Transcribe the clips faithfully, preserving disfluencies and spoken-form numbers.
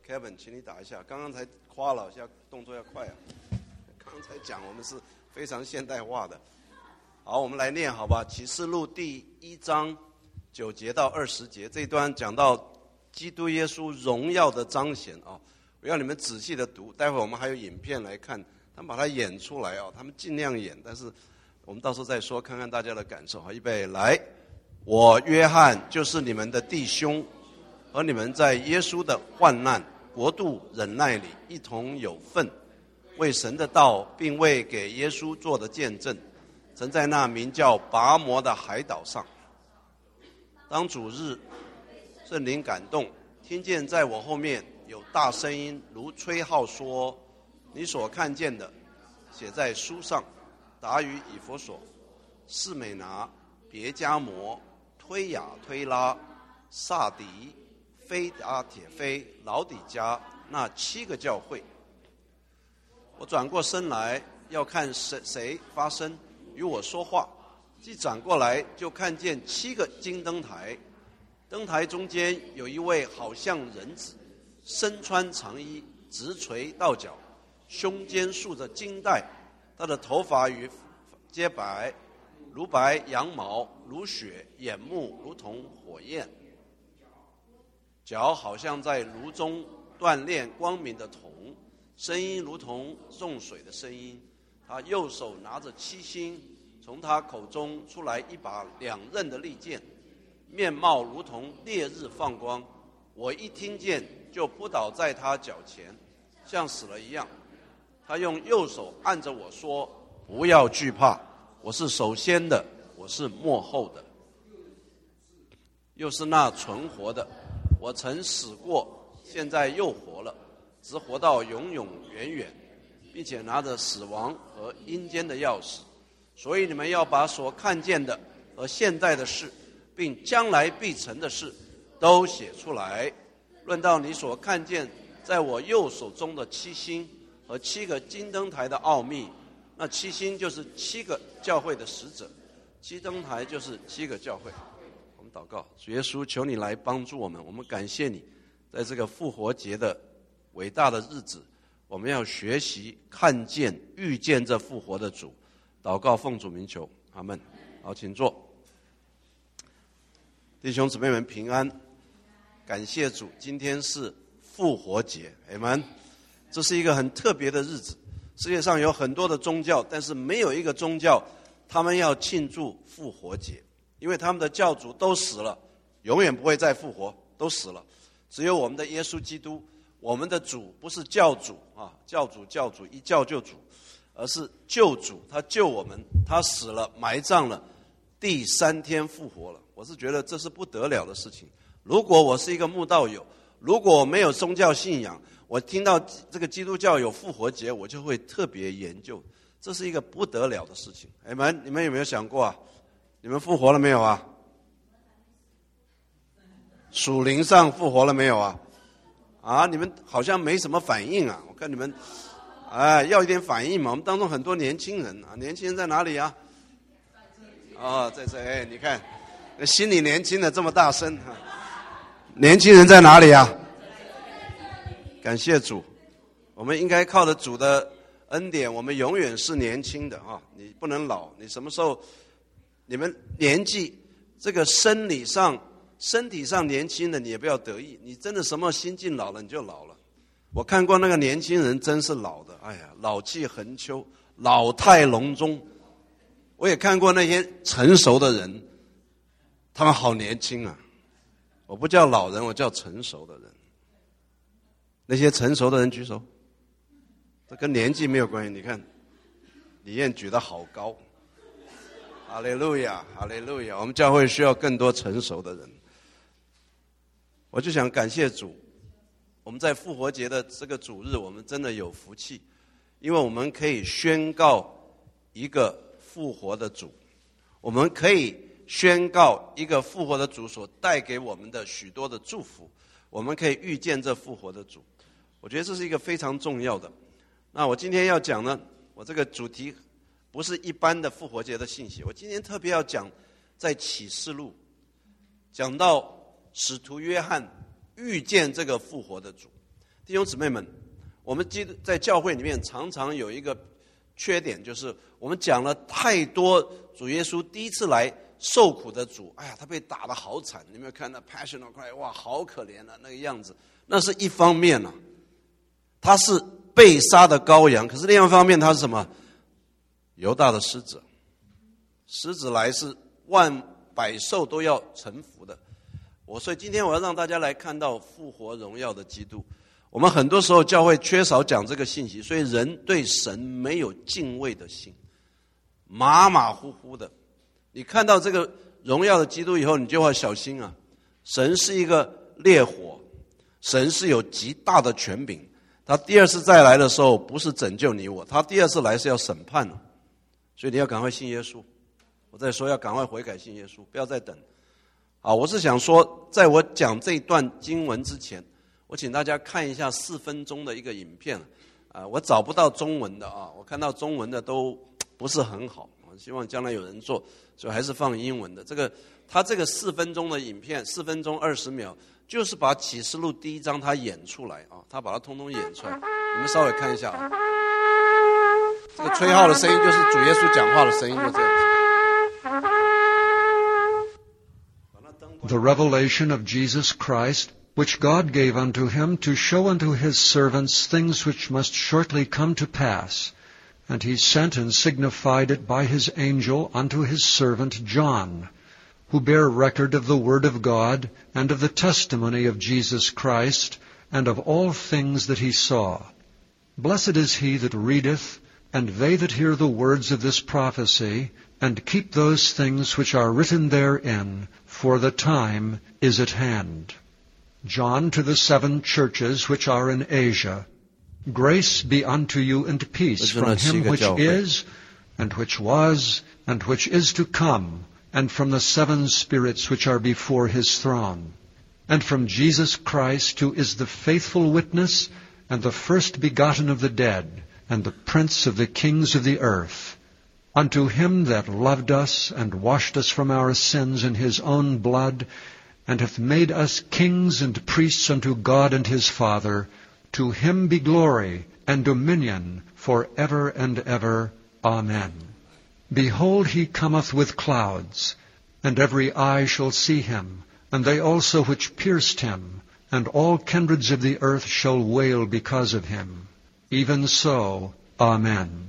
Kevin， 请你打一下。刚刚才夸了，现在动作要快啊。刚才讲我们是非常现代化的。好，我们来念好吧。启示录第一章九节到二十节这一段讲到基督耶稣荣耀的彰显啊，我要你们仔细的读。待会我们还有影片来看，他们把它演出来啊，他们尽量演，但是我们到时候再说，看看大家的感受。好，预备来。我约翰就是你们的弟兄，和你们在耶稣的患难、国度、忍耐里一同有份，为神的道并为给耶稣做的见证，曾在那名叫拔摩的海岛上。当主日，圣灵感动，听见在我后面有大声音如吹号说，你所看见的写在书上，达于以弗所、士美拿、别迦摩、推雅推拉、萨迪、非阿铁非、老底嘉那七个教会。我转过身来，要看谁谁发声与我说话。既转过来，就看见七个金灯台，灯台中间有一位好像人子，身穿长衣，直垂到脚，胸间束着金带，他的头发与皆白，如白羊毛，如雪，眼目如同火焰，脚好像在炉中锻炼光明的铜，声音如同众水的声音。他右手拿着七星，从他口中出来一把两刃的利剑，面貌如同烈日放光。我一听见就扑倒在他脚前，像死了一样。他用右手按着我说，不要惧怕，我是首先的，我是末后的，又是那存活的。我曾死过，现在又活了，直活到永永远远，并且拿着死亡和阴间的钥匙。所以你们要把所看见的和现在的事，并将来必成的事都写出来。论到你所看见在我右手中的七星和七个金灯台的奥秘，那七星就是七个教会的使者，七灯台就是七个教会。我们祷告，主耶稣，求你来帮助我们，我们感谢你，在这个复活节的伟大的日子，我们要学习看见遇见这复活的主。祷告奉主名求，阿们。好，请坐。弟兄姊妹们平安，感谢主，今天是复活节，阿们。这是一个很特别的日子，世界上有很多的宗教，但是没有一个宗教他们要庆祝复活节，因为他们的教主都死了，永远不会再复活，都死了。只有我们的耶稣基督，我们的主不是教主啊，教主教主一教就主，而是救主，他救我们，他死了，埋葬了，第三天复活了。我是觉得这是不得了的事情。如果我是一个慕道友，如果我没有宗教信仰，我听到这个基督教有复活节，我就会特别研究，这是一个不得了的事情。哎们，你们有没有想过啊？你们复活了没有啊？属灵上复活了没有啊？啊，你们好像没什么反应啊！我看你们。哎，要一点反应嘛！我们当中很多年轻人啊，年轻人在哪里啊？哦，在这，哎，你看，心里年轻的这么大声啊！年轻人在哪里啊？感谢主，我们应该靠着主的恩典，我们永远是年轻的啊！你不能老，你什么时候，你们年纪这个生理上、身体上年轻的，你也不要得意，你真的什么心境老了，你就老了。我看过那个年轻人，真是老的，哎呀，老气横秋，老态龙钟。我也看过那些成熟的人，他们好年轻啊。我不叫老人，我叫成熟的人。那些成熟的人举手，这跟年纪没有关系。你看，李燕举得好高，哈利路亚，哈利路亚。我们教会需要更多成熟的人。我就想感谢主。我们在复活节的这个主日，我们真的有福气，因为我们可以宣告一个复活的主，我们可以宣告一个复活的主所带给我们的许多的祝福，我们可以遇见这复活的主。我觉得这是一个非常重要的。那我今天要讲呢，我这个主题不是一般的复活节的信息，我今天特别要讲在启示录讲到使徒约翰遇见这个复活的主。 弟兄姊妹们，我们基督在教会里面常常有一个缺点，就是我们讲了太多主耶稣第一次来受苦的主，哎呀，他被打得好惨，你有没有看到 Passion of Christ？ 哇，好可怜啊，那个样子。那是一方面啊，他是被杀的羔羊，可是另外一方面他是什么？犹大的狮子，狮子来是万百兽都要臣服的。我所以今天我要让大家来看到复活荣耀的基督。我们很多时候教会缺少讲这个信息，所以人对神没有敬畏的心，马马虎虎的。你看到这个荣耀的基督以后，你就要小心啊！神是一个烈火，神是有极大的权柄。他第二次再来的时候，不是拯救你我，他第二次来是要审判了。所以你要赶快信耶稣。我再说，要赶快悔改信耶稣，不要再等。好，我是想说，在我讲这一段经文之前，我请大家看一下四分钟的一个影片啊，我找不到中文的啊，我看到中文的都不是很好，我希望将来有人做，所以还是放英文的。这个他这个四分钟的影片，四分钟二十秒，就是把启示录第一章他演出来啊，他把它通通演出来，你们稍微看一下啊。这个吹号的声音就是主耶稣讲话的声音，就这样子。 The revelation of Jesus Christ, which God gave unto him to show unto his servants things which must shortly come to pass. And he sent and signified it by his angel unto his servant John, who bare record of the word of God, and of the testimony of Jesus Christ, and of all things that he saw. Blessed is he that readeth, and they that hear the words of this prophecy, and keep those things which are written therein, for the time is at hand. John to the seven churches which are in Asia, grace be unto you and peace from him which is, and which was, and which is to come, and from the seven spirits which are before his throne, and from Jesus Christ, who is the faithful witness, and the first begotten of the dead, and the prince of the kings of the earth. Unto him that loved us, and washed us from our sins in his own blood, and hath made us kings and priests unto God and his Father, to him be glory and dominion for ever and ever. Amen. Behold, he cometh with clouds, and every eye shall see him, and they also which pierced him, and all kindreds of the earth shall wail because of him. Even so, Amen.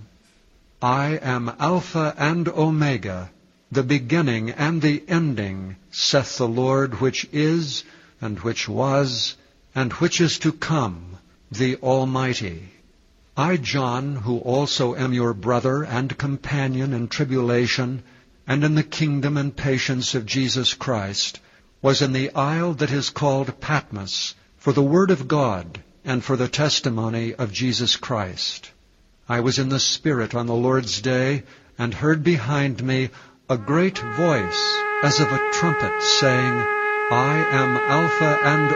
I am Alpha and Omega, the beginning and the ending, saith the Lord, which is, and which was, and which is to come, the Almighty. I, John, who also am your brother and companion in tribulation, and in the kingdom and patience of Jesus Christ, was in the isle that is called Patmos, for the word of God, and for the testimony of Jesus Christ. I was in the Spirit on the Lord's day, and heard behind me a great voice, as of a trumpet, saying, I am Alpha and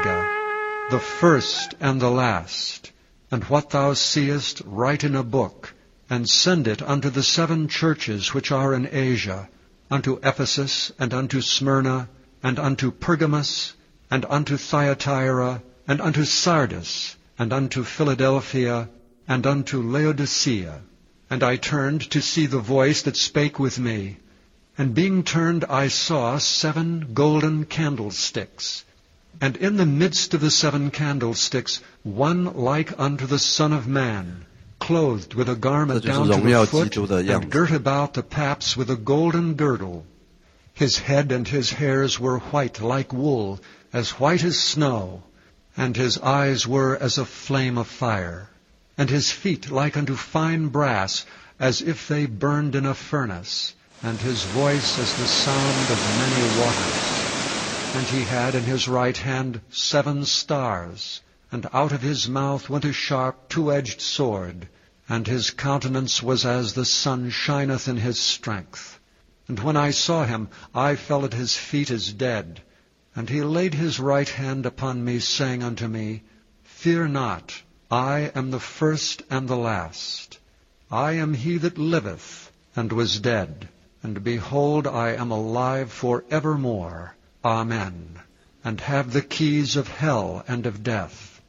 Omega, the first and the last. And what thou seest write in a book, and send it unto the seven churches which are in Asia, unto Ephesus, and unto Smyrna, and unto Pergamos, and unto Thyatira, and unto Sardis, and unto Philadelphia, and unto Laodicea. And I turned to see the voice that spake with me. And being turned, I saw seven golden candlesticks. And in the midst of the seven candlesticks, one like unto the Son of Man, clothed with a garment down to the foot, and girt about the paps with a golden girdle. His head and his hairs were white like wool, as white as snow, and his eyes were as a flame of fire. And his feet like unto fine brass, as if they burned in a furnace, and his voice as the sound of many waters. And he had in his right hand seven stars, and out of his mouth went a sharp two-edged sword, and his countenance was as the sun shineth in his strength. And when I saw him, I fell at his feet as dead. And he laid his right hand upon me, saying unto me, Fear not, I am the first and the last. I am he that liveth, and was dead, and behold, I am alive for evermore. Amen. And have the keys of hell and of death.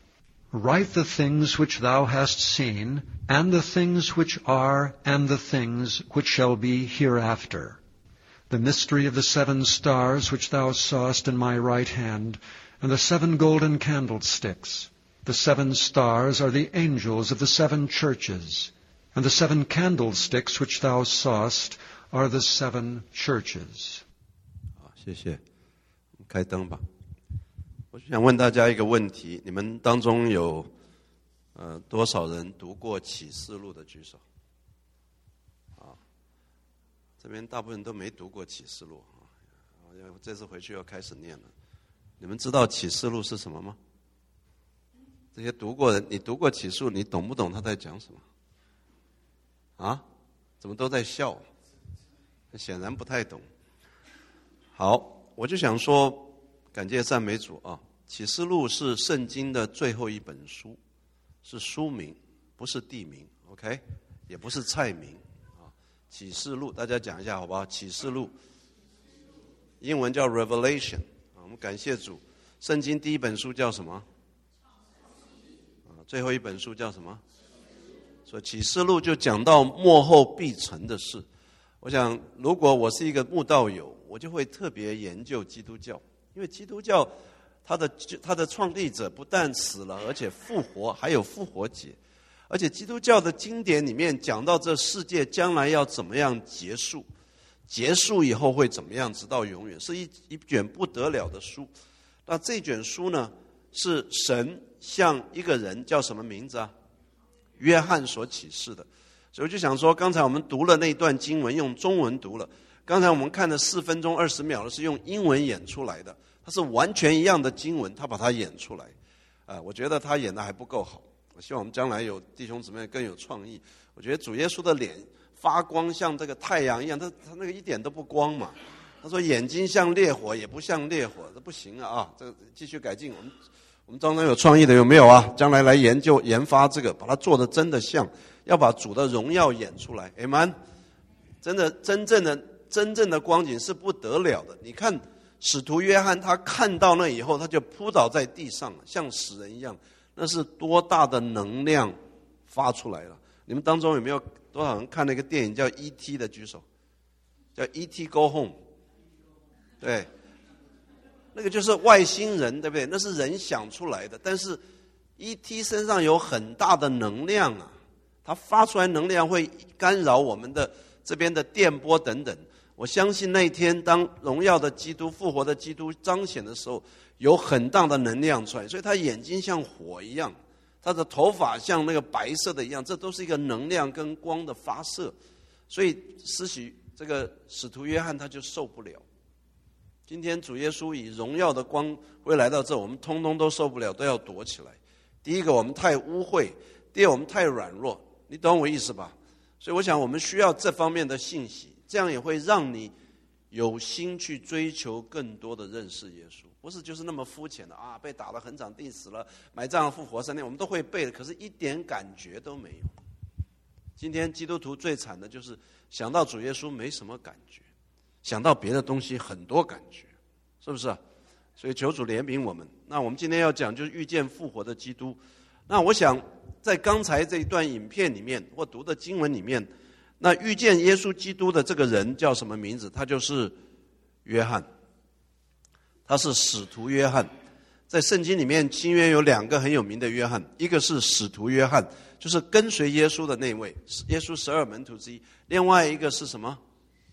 Write the things which thou hast seen, and the things which are, and the things which shall be hereafter. The mystery of the seven stars which thou sawest in my right hand, and the seven golden candlesticks. The seven stars are the angels of the seven churches, and the seven candlesticks which thou sawest are the seven churches. 好，谢谢。开灯吧。我想问大家一个问题：你们当中有呃多少人读过启示录的举手？啊，这边大部分都没读过启示录啊。我这次回去要开始念了。你们知道启示录是什么吗？这些读过的，你读过启示录，你懂不懂他在讲什么？啊？怎么都在笑？显然不太懂。好，我就想说。感谢赞美主啊！启示录是圣经的最后一本书，是书名，不是地名 ，OK， 也不是菜名啊。启示录，大家讲一下好不好？启示录，英文叫 Revelation 啊。我们感谢主，圣经第一本书叫什么？啊，最后一本书叫什么？所以启示录就讲到末后必成的事。我想，如果我是一个慕道友，我就会特别研究基督教。因为基督教它的它的创立者不但死了，而且复活，还有复活节。而且基督教的经典里面讲到这世界将来要怎么样结束，结束以后会怎么样，直到永远，是一一卷不得了的书。那这卷书呢，是神向一个人叫什么名字啊？约翰所启示的。所以我就想说，刚才我们读了那段经文，用中文读了。刚才我们看的四分钟二十秒的是用英文演出来的，它是完全一样的经文，他把它演出来，啊、呃，我觉得他演的还不够好。我希望我们将来有弟兄姊妹更有创意。我觉得主耶稣的脸发光像这个太阳一样，他他那个一点都不光嘛。他说眼睛像烈火，也不像烈火，这不行啊！啊，这个继续改进。我们我们当中有创意的有没有啊？将来来研究研发这个，把它做得真的像，要把主的荣耀演出来。Amen。真的真正的。真正的光景是不得了的。你看使徒约翰，他看到那以后，他就扑倒在地上，像死人一样。那是多大的能量发出来了？你们当中有没有多少人看那个电影叫 E T 的举手？叫 E T Go Home。对，那个就是外星人，对不对？那是人想出来的，但是 E T 身上有很大的能量啊，它发出来能量会干扰我们的这边的电波等等。我相信那一天当荣耀的基督复活的基督彰显的时候，有很大的能量出来，所以他眼睛像火一样，他的头发像那个白色的一样，这都是一个能量跟光的发射。所以施洗这个使徒约翰他就受不了。今天主耶稣以荣耀的光会来到这，我们通通都受不了，都要躲起来。第一个我们太污秽，第二我们太软弱，你懂我意思吧？所以我想我们需要这方面的信息。这样也会让你有心去追求更多的认识耶稣，不是就是那么肤浅的啊！被打了横长地死了，埋葬复活三天，我们都会背的，可是一点感觉都没有。今天基督徒最惨的就是想到主耶稣没什么感觉，想到别的东西很多感觉，是不是啊？所以求主怜悯我们。那我们今天要讲就是遇见复活的基督。那我想在刚才这一段影片里面或读的经文里面，那遇见耶稣基督的这个人叫什么名字？他就是约翰，他是使徒约翰。在圣经里面，新约有两个很有名的约翰，一个是使徒约翰，就是跟随耶稣的那位，耶稣十二门徒之一；另外一个是什么？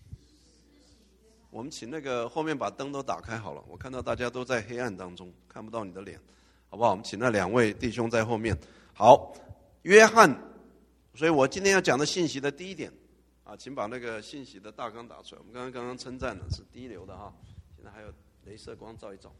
我们请那个后面把灯都打开好了，我看到大家都在黑暗当中，看不到你的脸，好不好？我们请那两位弟兄在后面。好，约翰。所以我今天要讲的信息的第一点啊，请把那个信息的大纲打出来。我们刚刚刚刚称赞了是低流的哈，现在还有雷射光照一照。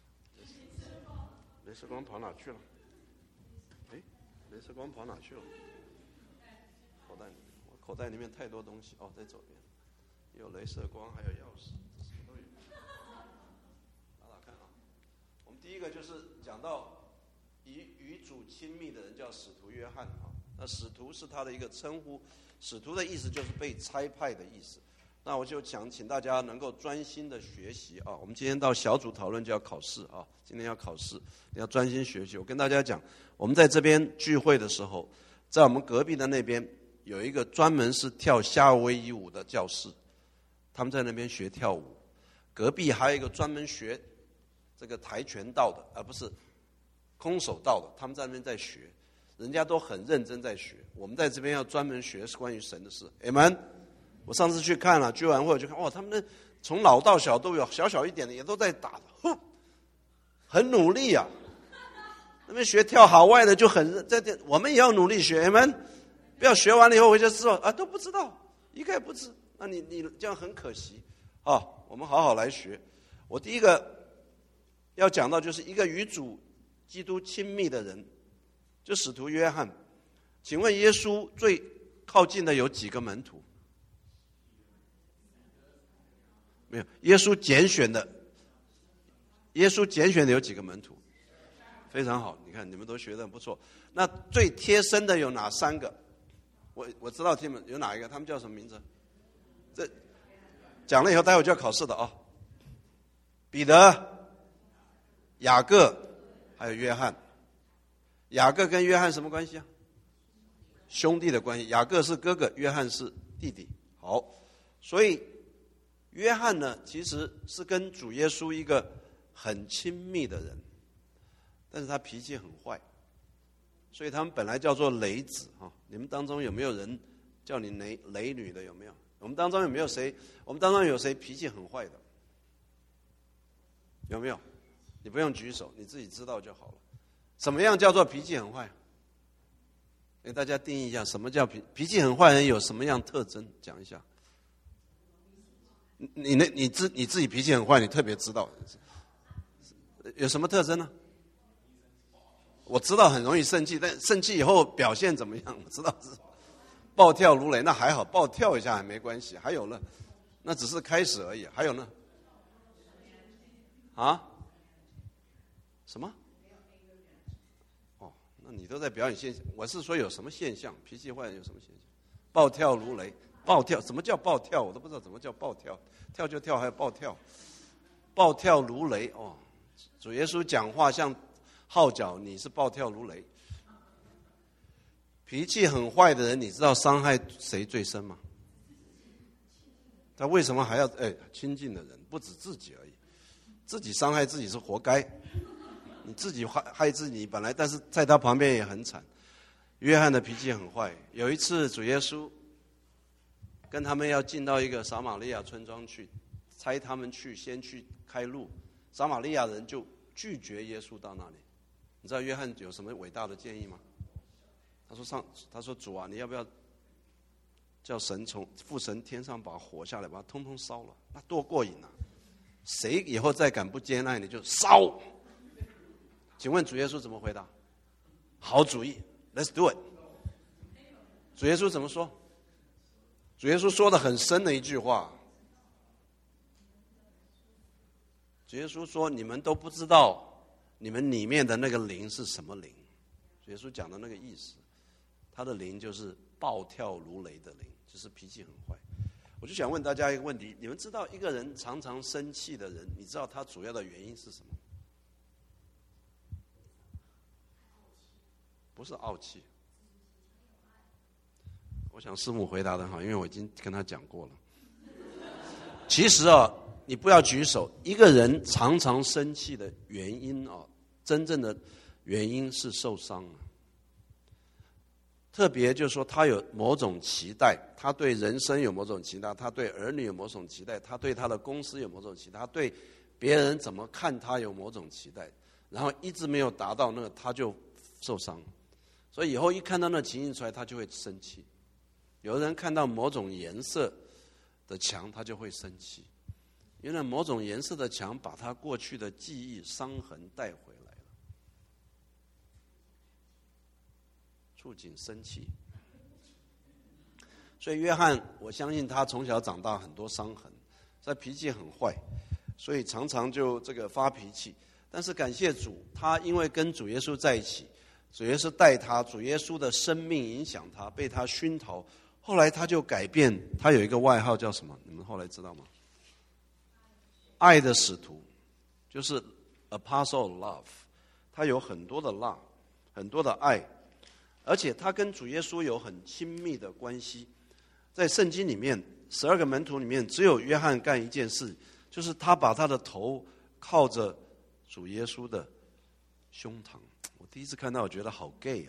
雷射光跑哪去了？哎，雷射光跑哪去了？口袋里，我口袋里面太多东西哦，在左边有雷射光，还有钥匙，什么都有。打打看啊。我们第一个就是讲到与与主亲密的人叫使徒约翰啊。那使徒是他的一个称呼，使徒的意思就是被差派的意思。 那我就想请大家能够专心的学习啊。我们今天到小组讨论就要考试啊，今天要考试，你要专心学习。我跟大家讲，我们在这边聚会的时候，在我们隔壁的那边有一个专门是跳夏威夷舞的教室，他们在那边学跳舞。隔壁还有一个专门学这个跆拳道的，而不是空手道的，他们在那边在学，人家都很认真在学。我们在这边要专门学是关于神的事。Amen。我上次去看了聚完会，我就看哇，他们那从老到小都有，小小一点的也都在打的，很努力啊。那边学跳海外的就很在这，我们也要努力学。Amen。不要学完了以后回家之后啊都不知道，一概不知，那你你这样很可惜啊。我们好好来学。我第一个要讲到就是一个与主基督亲密的人，就使徒约翰。请问耶稣最靠近的有几个门徒？没有。耶稣拣选的，耶稣拣选的有几个门徒？非常好，你看你们都学得很不错。那最贴身的有哪三个？我我知道你们有哪一个？他们叫什么名字？这讲了以后，待会就要考试的啊、哦。彼得、雅各还有约翰。雅各跟约翰什么关系啊？兄弟的关系。雅各是哥哥，约翰是弟弟。好，所以约翰呢，其实是跟主耶稣一个很亲密的人，但是他脾气很坏，所以他们本来叫做雷子哈。你们当中有没有人叫你雷雷女的？有没有？我们当中有没有谁？我们当中有谁脾气很坏的？有没有？你不用举手，你自己知道就好了。什么样叫做脾气很坏？给大家定义一下，什么叫脾脾气很坏的人有什么样特征？讲一下。你那你自你自己脾气很坏，你特别知道有什么特征呢？我知道很容易生气，但生气以后表现怎么样？我知道是暴跳如雷，那还好，暴跳一下还没关系。还有呢，那只是开始而已。还有呢？啊？什么？哦，那你都在表演现象。我是说有什么现象？脾气坏有什么现象？暴跳如雷，暴跳，什么叫暴跳？我都不知道怎么叫暴跳，跳就跳，还有暴跳，暴跳如雷哦。主耶稣讲话像号角，你是暴跳如雷。脾气很坏的人，你知道伤害谁最深吗？他为什么还要哎亲近的人？不止自己而已，自己伤害自己是活该。你自己害害自己本来，但是在他旁边也很惨。约翰的脾气很坏。有一次主耶稣跟他们要进到一个撒玛利亚村庄去，差他们去先去开路，撒玛利亚人就拒绝耶稣到那里。你知道约翰有什么伟大的建议吗？他说上，他说主啊，你要不要叫神从父神天上把火下来，把它通通烧了？那多过瘾啊！谁以后再敢不接纳你就烧。请问主耶稣怎么回答？好主意 ，Let's do it。主耶稣怎么说？主耶稣说的很深的一句话。主耶稣说：“你们都不知道你们里面的那个灵是什么灵。”主耶稣讲的那个意思，他的灵就是暴跳如雷的灵，就是脾气很坏。我就想问大家一个问题：你们知道一个人常常生气的人，你知道他主要的原因是什么？不是傲气。我想师母回答得好，因为我已经跟他讲过了。其实啊，你不要举手。一个人常常生气的原因啊，真正的原因是受伤了。特别就是说，他有某种期待，他对人生有某种期待，他对儿女有某种期待，他对他的公司有某种期待，他对别人怎么看他有某种期待，然后一直没有达到那个，他就受伤。所以以后一看到那情形出来，他就会生气。有人看到某种颜色的墙，他就会生气，因为某种颜色的墙把他过去的记忆伤痕带回来了，触景生气。所以约翰，我相信他从小长大很多伤痕，他脾气很坏，所以常常就这个发脾气。但是感谢主，他因为跟主耶稣在一起，主耶稣带他，主耶稣的生命影响他，被他熏陶， 后来他就改变，他有一个外号叫什么？你们后来知道吗？爱的使徒，就是 Apostle of Love。他有很多的 love， 很多的爱，而且他跟主耶稣有很亲密的关系。在圣经里面，十二个门徒里面，只有约翰干一件事，就是他把他的头靠着主耶稣的胸膛。我第一次看到，我觉得好 gay 啊，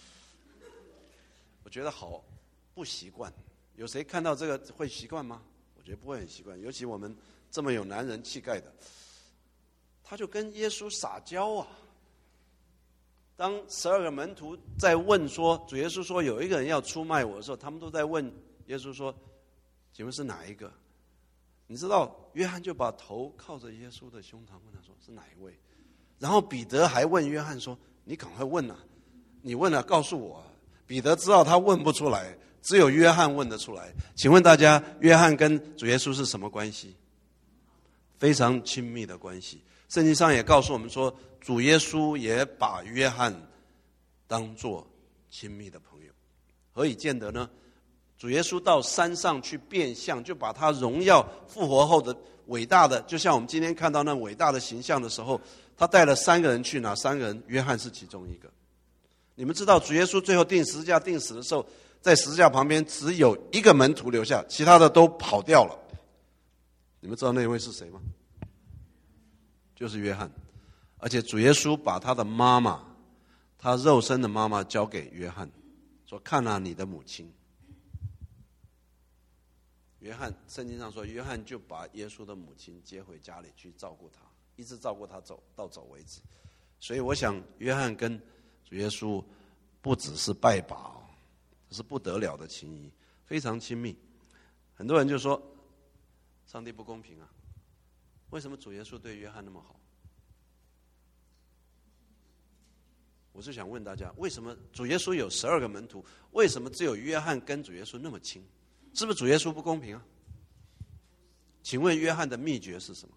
我觉得好不习惯。有谁看到这个会习惯吗？我觉得不会很习惯，尤其我们这么有男人气概的，他就跟耶稣撒娇啊。当十二个门徒在问说，主耶稣说有一个人要出卖我的时候，他们都在问耶稣说，请问是哪一个？你知道约翰就把头靠着耶稣的胸膛，问他说是哪一位？然后彼得还问约翰说，你赶快问啊，你问了告诉我啊。彼得知道他问不出来，只有约翰问得出来。请问大家，约翰跟主耶稣是什么关系？非常亲密的关系。圣经上也告诉我们说，主耶稣也把约翰当作亲密的朋友。何以见得呢？主耶稣到山上去变相，就把他荣耀复活后的伟大的，就像我们今天看到那伟大的形象的时候，他带了三个人去，哪三个人？约翰是其中一个。你们知道主耶稣最后钉十字架钉死的时候，在十字架旁边只有一个门徒留下，其他的都跑掉了。你们知道那位是谁吗？就是约翰。而且主耶稣把他的妈妈，他肉身的妈妈交给约翰，说看啊你的母亲。约翰圣经上说，约翰就把耶稣的母亲接回家里去照顾他，一直照顾他走到走为止。所以我想约翰跟主耶稣不只是拜把，这是不得了的情谊，非常亲密。很多人就说上帝不公平啊，为什么主耶稣对约翰那么好？我是想问大家，为什么主耶稣有十二个门徒，为什么只有约翰跟主耶稣那么亲？是不是主耶稣不公平啊？请问约翰的秘诀是什么？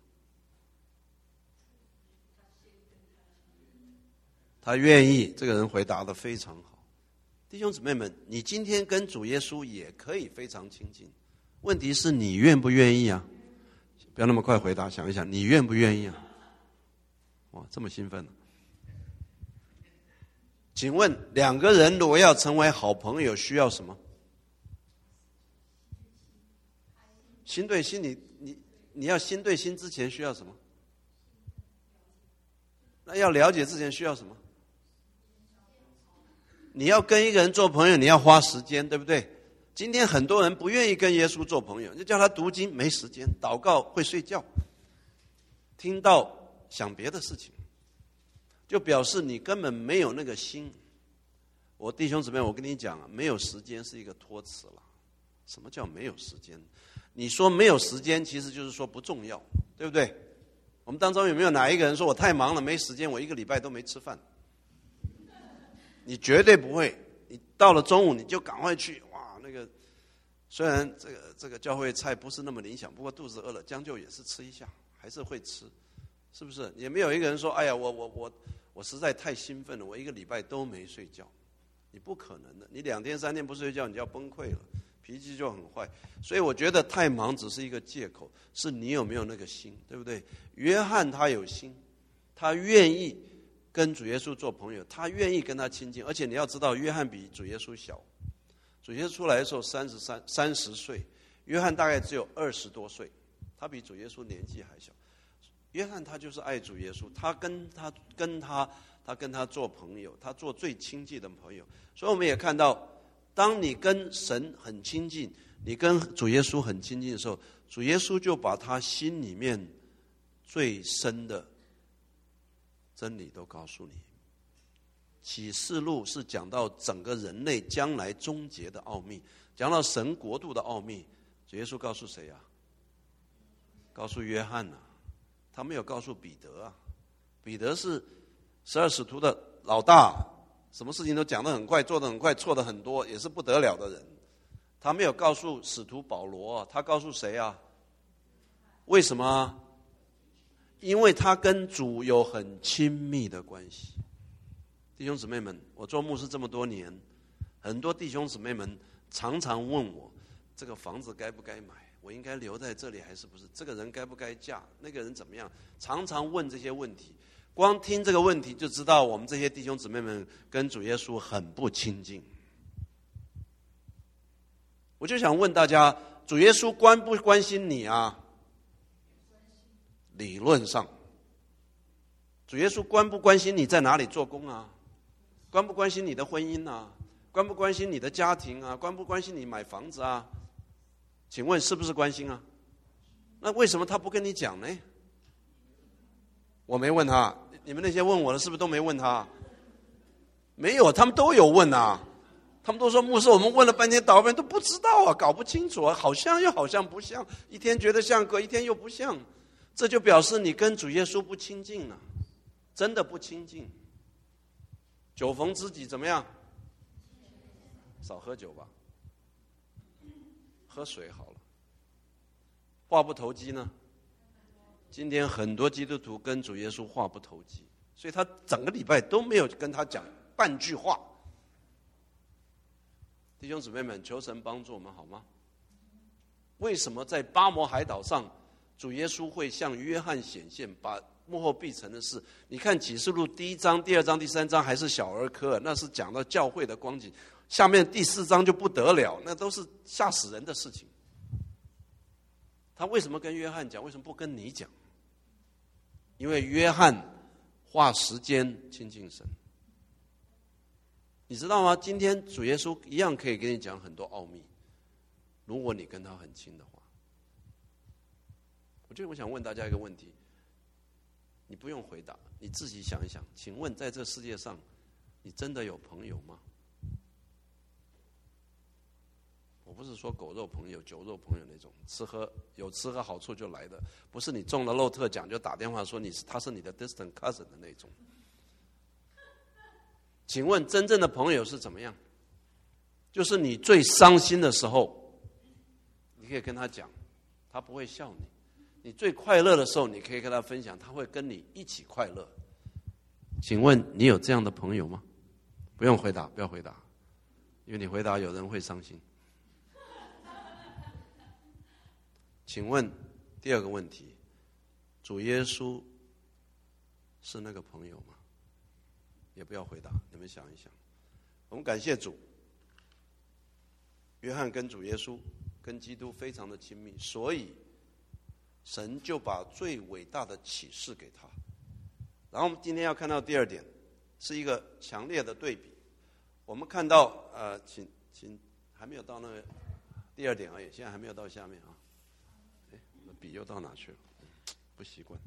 他愿意。这个人回答得非常好。弟兄姊妹们，你今天跟主耶稣也可以非常亲近，问题是你愿不愿意啊？不要那么快回答，想一想，你愿不愿意啊？哇，这么兴奋啊！请问两个人如果要成为好朋友，需要什么？心对心，你你你要心对心之前需要什么？那要了解之前需要什么？你要跟一个人做朋友，你要花时间，对不对？今天很多人不愿意跟耶稣做朋友，就叫他读经没时间，祷告会睡觉，听到想别的事情，就表示你根本没有那个心。我弟兄姊妹，我跟你讲啊，没有时间是一个托词了。什么叫没有时间？你说没有时间，其实就是说不重要，对不对？我们当中有没有哪一个人说我太忙了没时间，我一个礼拜都没吃饭？你绝对不会。你到了中午你就赶快去，哇，那个虽然这个这个教会菜不是那么理想，不过肚子饿了将就也是吃一下，还是会吃，是不是？也没有一个人说，哎呀，我我我我实在太兴奋了，我一个礼拜都没睡觉。你不可能的，你两天三天不睡觉，你就要崩溃了，脾气就很坏。所以我觉得太忙只是一个借口，是你有没有那个心，对不对？约翰他有心，他愿意跟主耶稣做朋友，他愿意跟他亲近。而且你要知道，约翰比主耶稣小，主耶稣出来的时候三十三三十岁，约翰大概只有二十多岁，他比主耶稣年纪还小。约翰他就是爱主耶稣，他跟他跟他他跟他做朋友，他做最亲近的朋友。所以我们也看到，当你跟神很亲近，你跟主耶稣很亲近的时候，主耶稣就把他心里面最深的真理都告诉你。启示录是讲到整个人类将来终结的奥秘，讲到神国度的奥秘。主耶稣告诉谁啊？告诉约翰啊，他没有告诉彼得啊。彼得是十二使徒的老大，什么事情都讲得很快，做得很快，错得很多，也是不得了的人。他没有告诉使徒保罗啊，他告诉谁啊？为什么？因为他跟主有很亲密的关系。弟兄姊妹们，我做牧师这么多年，很多弟兄姊妹们常常问我这个房子该不该买，我应该留在这里还是不是？这个人该不该嫁？那个人怎么样？常常问这些问题。光听这个问题就知道我们这些弟兄姊妹们跟主耶稣很不亲近。我就想问大家，主耶稣关不关心你啊？理论上，主耶稣关不关心你在哪里做工啊？关不关心你的婚姻啊？关不关心你的家庭啊？关不关心你买房子啊？请问是不是关心啊？那为什么他不跟你讲呢？我没问他，你们那些问我的是不是都没问他？没有，他们都有问啊。他们都说牧师，我们问了半天，祷告半天都不知道啊，搞不清楚啊，好像又好像不像，一天觉得像，隔一天又不像，这就表示你跟主耶稣不亲近了，真的不亲近。酒逢知己怎么样？少喝酒吧，喝水好了。话不投机呢？今天很多基督徒跟主耶稣话不投机，所以他整个礼拜都没有跟他讲半句话。弟兄姊妹们，求神帮助我们好吗？为什么在巴摩海岛上，主耶稣会向约翰显现，把幕后必成的事？你看启示录第一章、第二章、第三章还是小儿科，那是讲到教会的光景。下面第四章就不得了，那都是吓死人的事情。他为什么跟约翰讲？为什么不跟你讲？因为约翰花时间亲近神。你知道吗？今天主耶稣一样可以跟你讲很多奥秘，如果你跟他很亲的话。我觉得我想问大家一个问题，你不用回答，你自己想一想，请问在这世界上，你真的有朋友吗？我不是说狗肉朋友、酒肉朋友那种，吃喝有吃喝好处就来的，不是你中了漏特奖就打电话说你是他是你的 distant cousin 的那种。请问真正的朋友是怎么样？就是你最伤心的时候，你可以跟他讲，他不会笑你；你最快乐的时候，你可以跟他分享，他会跟你一起快乐。请问你有这样的朋友吗？不用回答，不要回答，因为你回答有人会伤心。请问第二个问题，主耶稣是那个朋友吗？也不要回答，你们想一想。我们感谢主，约翰跟主耶稣跟基督非常的亲密，所以神就把最伟大的启示给他。然后我们今天要看到第二点，是一个强烈的对比。我们看到呃，请请还没有到那个第二点而已，现在还没有到下面啊。哎，我的笔又到哪去了？不习惯。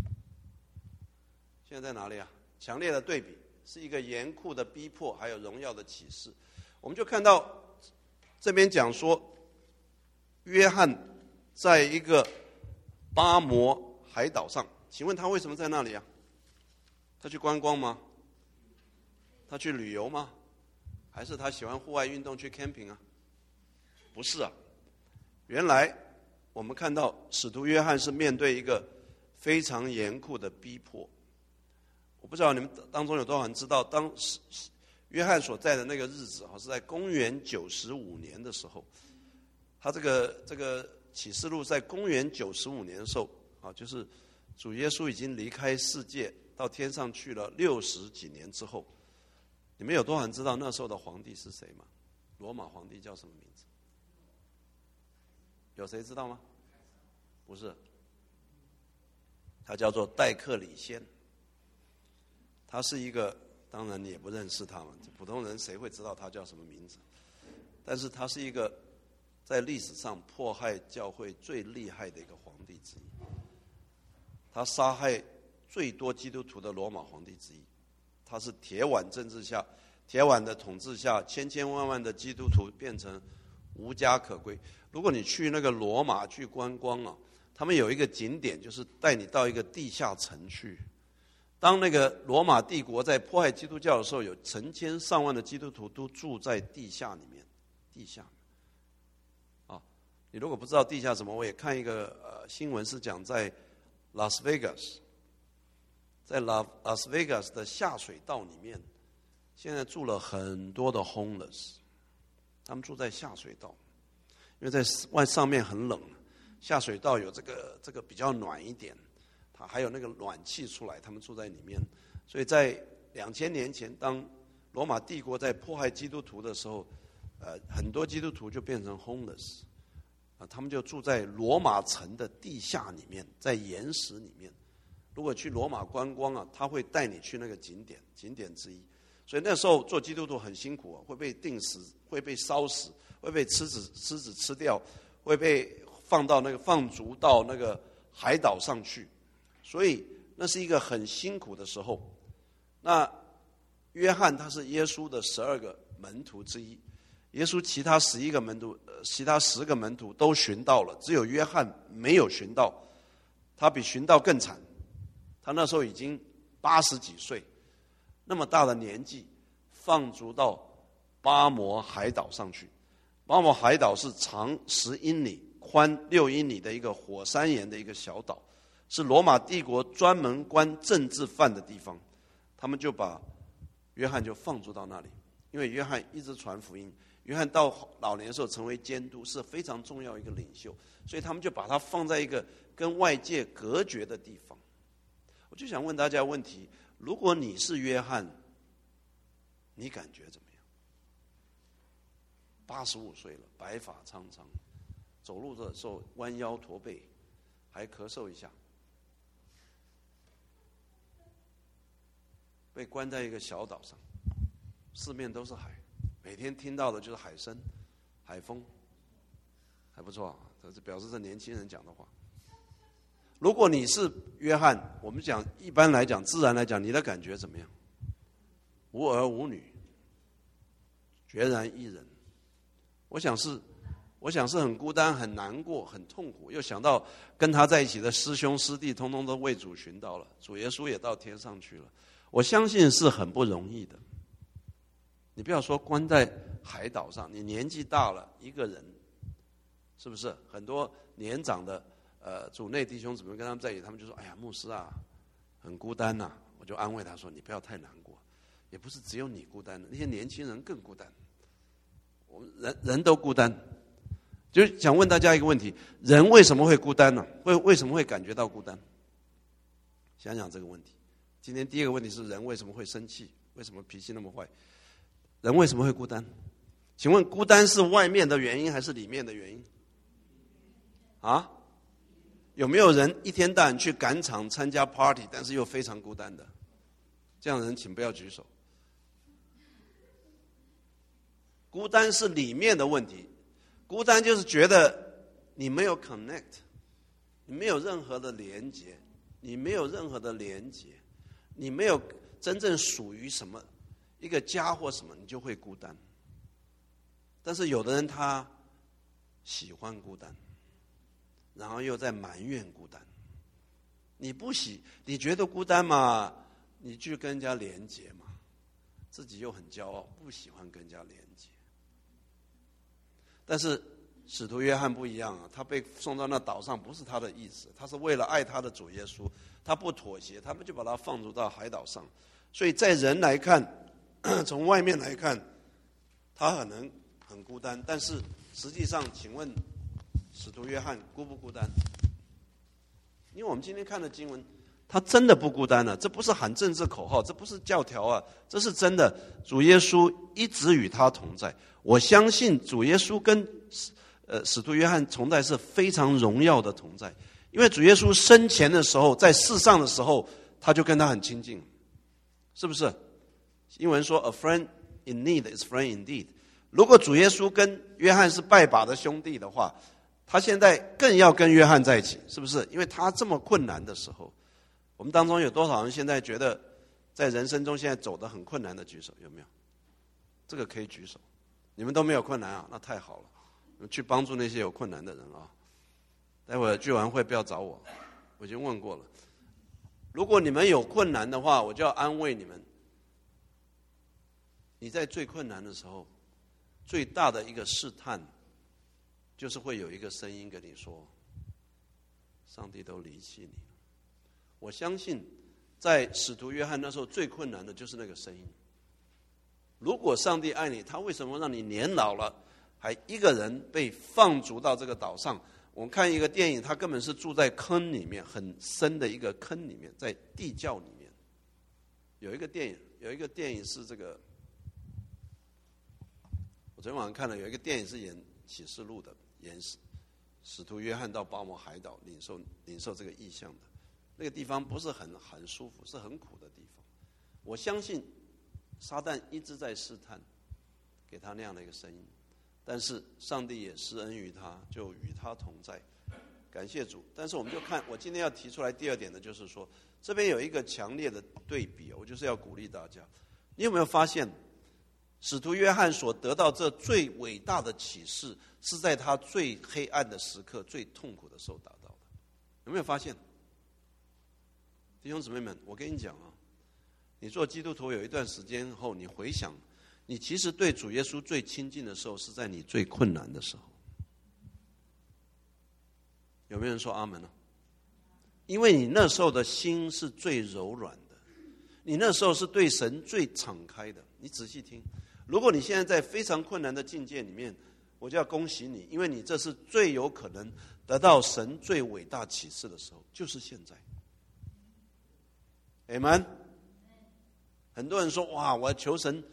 现在在哪里啊？强烈的对比。是一个严酷的逼迫，还有荣耀的启示。我们就看到这边讲说，约翰在一个巴摩海岛上，请问他为什么在那里啊？他去观光吗？他去旅游吗？还是他喜欢户外运动去 camping 啊？不是啊，原来我们看到使徒约翰是面对一个非常严酷的逼迫。我不知道你们当中有多少人知道，当约翰所在的那个日子是在公元九十五年的时候，他这个这个启示录在公元九十五年的时候啊，就是主耶稣已经离开世界到天上去了六十几年之后，你们有多少人知道那时候的皇帝是谁吗？罗马皇帝叫什么名字？有谁知道吗？不是，他叫做戴克里先。他是一个，当然你也不认识他嘛，普通人谁会知道他叫什么名字？但是他是一个在历史上迫害教会最厉害的一个皇帝之一，他杀害最多基督徒的罗马皇帝之一，他是铁腕政治下、铁腕的统治下，千千万万的基督徒变成无家可归。如果你去那个罗马去观光啊，他们有一个景点，就是带你到一个地下城去。当那个罗马帝国在迫害基督教的时候，有成千上万的基督徒都住在地下里面。地下啊，你如果不知道地下什么，我也看一个呃新闻是讲在拉斯维加斯，在拉拉斯维加斯的下水道里面，现在住了很多的 homeless。 他们住在下水道，因为在外上面很冷，下水道有这个这个比较暖一点，它还有那个暖气出来，他们住在里面。所以在两千年前，当罗马帝国在迫害基督徒的时候，呃，很多基督徒就变成 homeless， 啊，他们就住在罗马城的地下里面，在岩石里面。如果去罗马观光啊，他会带你去那个景点，景点之一。所以那时候做基督徒很辛苦啊，会被钉死，会被烧死，会被狮子狮子吃掉，会被放到那个放逐到那个海岛上去。所以那是一个很辛苦的时候。那约翰他是耶稣的十二个门徒之一，耶稣其他十一个门徒，其他十个门徒都寻到了，只有约翰没有寻到。他比寻到更惨，他那时候已经八十几岁，那么大的年纪，放逐到巴摩海岛上去。巴摩海岛是长十英里、宽六英里的一个火山岩的一个小岛，是罗马帝国专门关政治犯的地方。他们就把约翰就放逐到那里，因为约翰一直传福音。约翰到老年的时候成为监督，是非常重要一个领袖，所以他们就把他放在一个跟外界隔绝的地方。我就想问大家问题：如果你是约翰，你感觉怎么样？八十五岁了，白发苍苍，走路的时候弯腰驼背，还咳嗽一下，被关在一个小岛上，四面都是海，每天听到的就是海声、海风，还不错啊。这是表示这年轻人讲的话。如果你是约翰，我们讲一般来讲，自然来讲，你的感觉怎么样？无儿无女，决然一人。我想是，我想是很孤单、很难过、很痛苦。又想到跟他在一起的师兄师弟，通通都为主寻到了，主耶稣也到天上去了。我相信是很不容易的。你不要说关在海岛上，你年纪大了，一个人，是不是？很多年长的呃主内弟兄姊妹跟他们在一起，他们就说：“哎呀，牧师啊，很孤单呐、啊。”我就安慰他说：“你不要太难过，也不是只有你孤单的，那些年轻人更孤单。我们人人都孤单。”就想问大家一个问题：人为什么会孤单呢？为为什么会感觉到孤单？想想这个问题。今天第一个问题是人为什么会生气？为什么脾气那么坏？人为什么会孤单？请问孤单是外面的原因还是里面的原因？啊？有没有人一天到晚去赶场参加 party， 但是又非常孤单的？这样的人请不要举手。孤单是里面的问题，孤单就是觉得你没有 connect， 你没有任何的连结，你没有任何的连结，你没有真正属于什么一个家或什么，你就会孤单。但是有的人他喜欢孤单，然后又在埋怨孤单。你不喜，你觉得孤单嘛？你去跟人家连结嘛？自己又很骄傲，不喜欢跟人家连结。但是使徒约翰不一样啊，他被送到那岛上不是他的意思，他是为了爱他的主耶稣，他不妥协，他们就把他放逐到海岛上。所以在人来看，从外面来看，他可能很孤单，但是实际上，请问使徒约翰孤不孤单？因为我们今天看的经文，他真的不孤单啊，这不是喊政治口号，这不是教条啊，这是真的。主耶稣一直与他同在。我相信主耶稣跟呃使徒约翰同在是非常荣耀的同在，因为主耶稣生前的时候，在世上的时候，他就跟他很亲近，是不是？英文说 "A friend in need is friend indeed"。如果主耶稣跟约翰是拜把的兄弟的话，他现在更要跟约翰在一起，是不是？因为他这么困难的时候，我们当中有多少人现在觉得在人生中现在走得很困难的举手？有没有？这个可以举手。你们都没有困难啊，那太好了。你们去帮助那些有困难的人啊。待会儿聚完会不要找我，我已经问过了。如果你们有困难的话，我就要安慰你们。你在最困难的时候，最大的一个试探，就是会有一个声音跟你说：“上帝都离弃你。”我相信，在使徒约翰那时候最困难的就是那个声音。如果上帝爱你，他为什么让你年老了， 还一个人被放逐到这个岛上。我们看一个电影，他根本是住在坑里面，很深的一个坑里面，在地窖里面。有一个电影，有一个电影是这个，我昨天晚上看了，有一个电影是演启示录的，演使使徒约翰到巴摩海岛领受领受这个异象的，那个地方不是很很舒服，是很苦的地方。我相信撒旦一直在试探，给他那样的一个声音。但是上帝也施恩于他，就与他同在，感谢主。但是我们就看，我今天要提出来第二点的就是说，这边有一个强烈的对比，我就是要鼓励大家。你有没有发现，使徒约翰所得到这最伟大的启示，是在他最黑暗的时刻、最痛苦的时候达到的？有没有发现？弟兄姊妹们，我跟你讲啊，你做基督徒有一段时间后，你回想，你其实对主耶稣最亲近的时候，是在你最困难的时候。有没有人说阿门呢？因为你那时候的心是最柔软的，你那时候是对神最敞开的。你仔细听，如果你现在在非常困难的境界里面，我就要恭喜你，因为你这是最有可能得到神最伟大启示的时候，就是现在。阿们。很多人说，哇，我要求神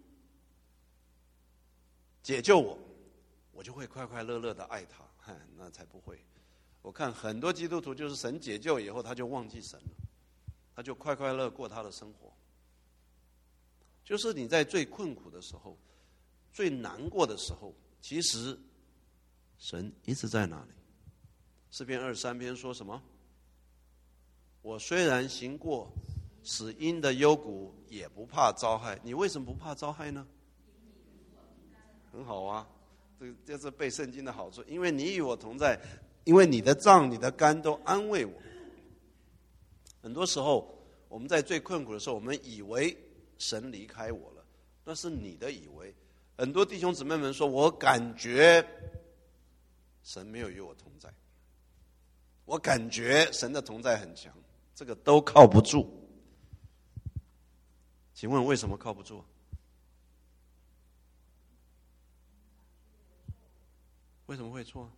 解救我，我就会快快乐乐的爱他。嗨，那才不会。我看很多基督徒就是神解救以后，他就忘记神了，他就快快乐过他的生活。就是你在最困苦的时候，最难过的时候，其实神一直在那里。诗篇二十三篇说什么？我虽然行过死荫的幽谷，也不怕遭害。你为什么不怕遭害呢？很好啊，这这是背圣经的好处，因为你与我同在，因为你的杖你的竿都安慰我。很多时候我们在最困苦的时候，我们以为神离开我了，那是你的以为。很多弟兄姊妹们说，我感觉神没有与我同在，我感觉神的同在很强，这个都靠不住。请问为什么靠不住？为什么会错？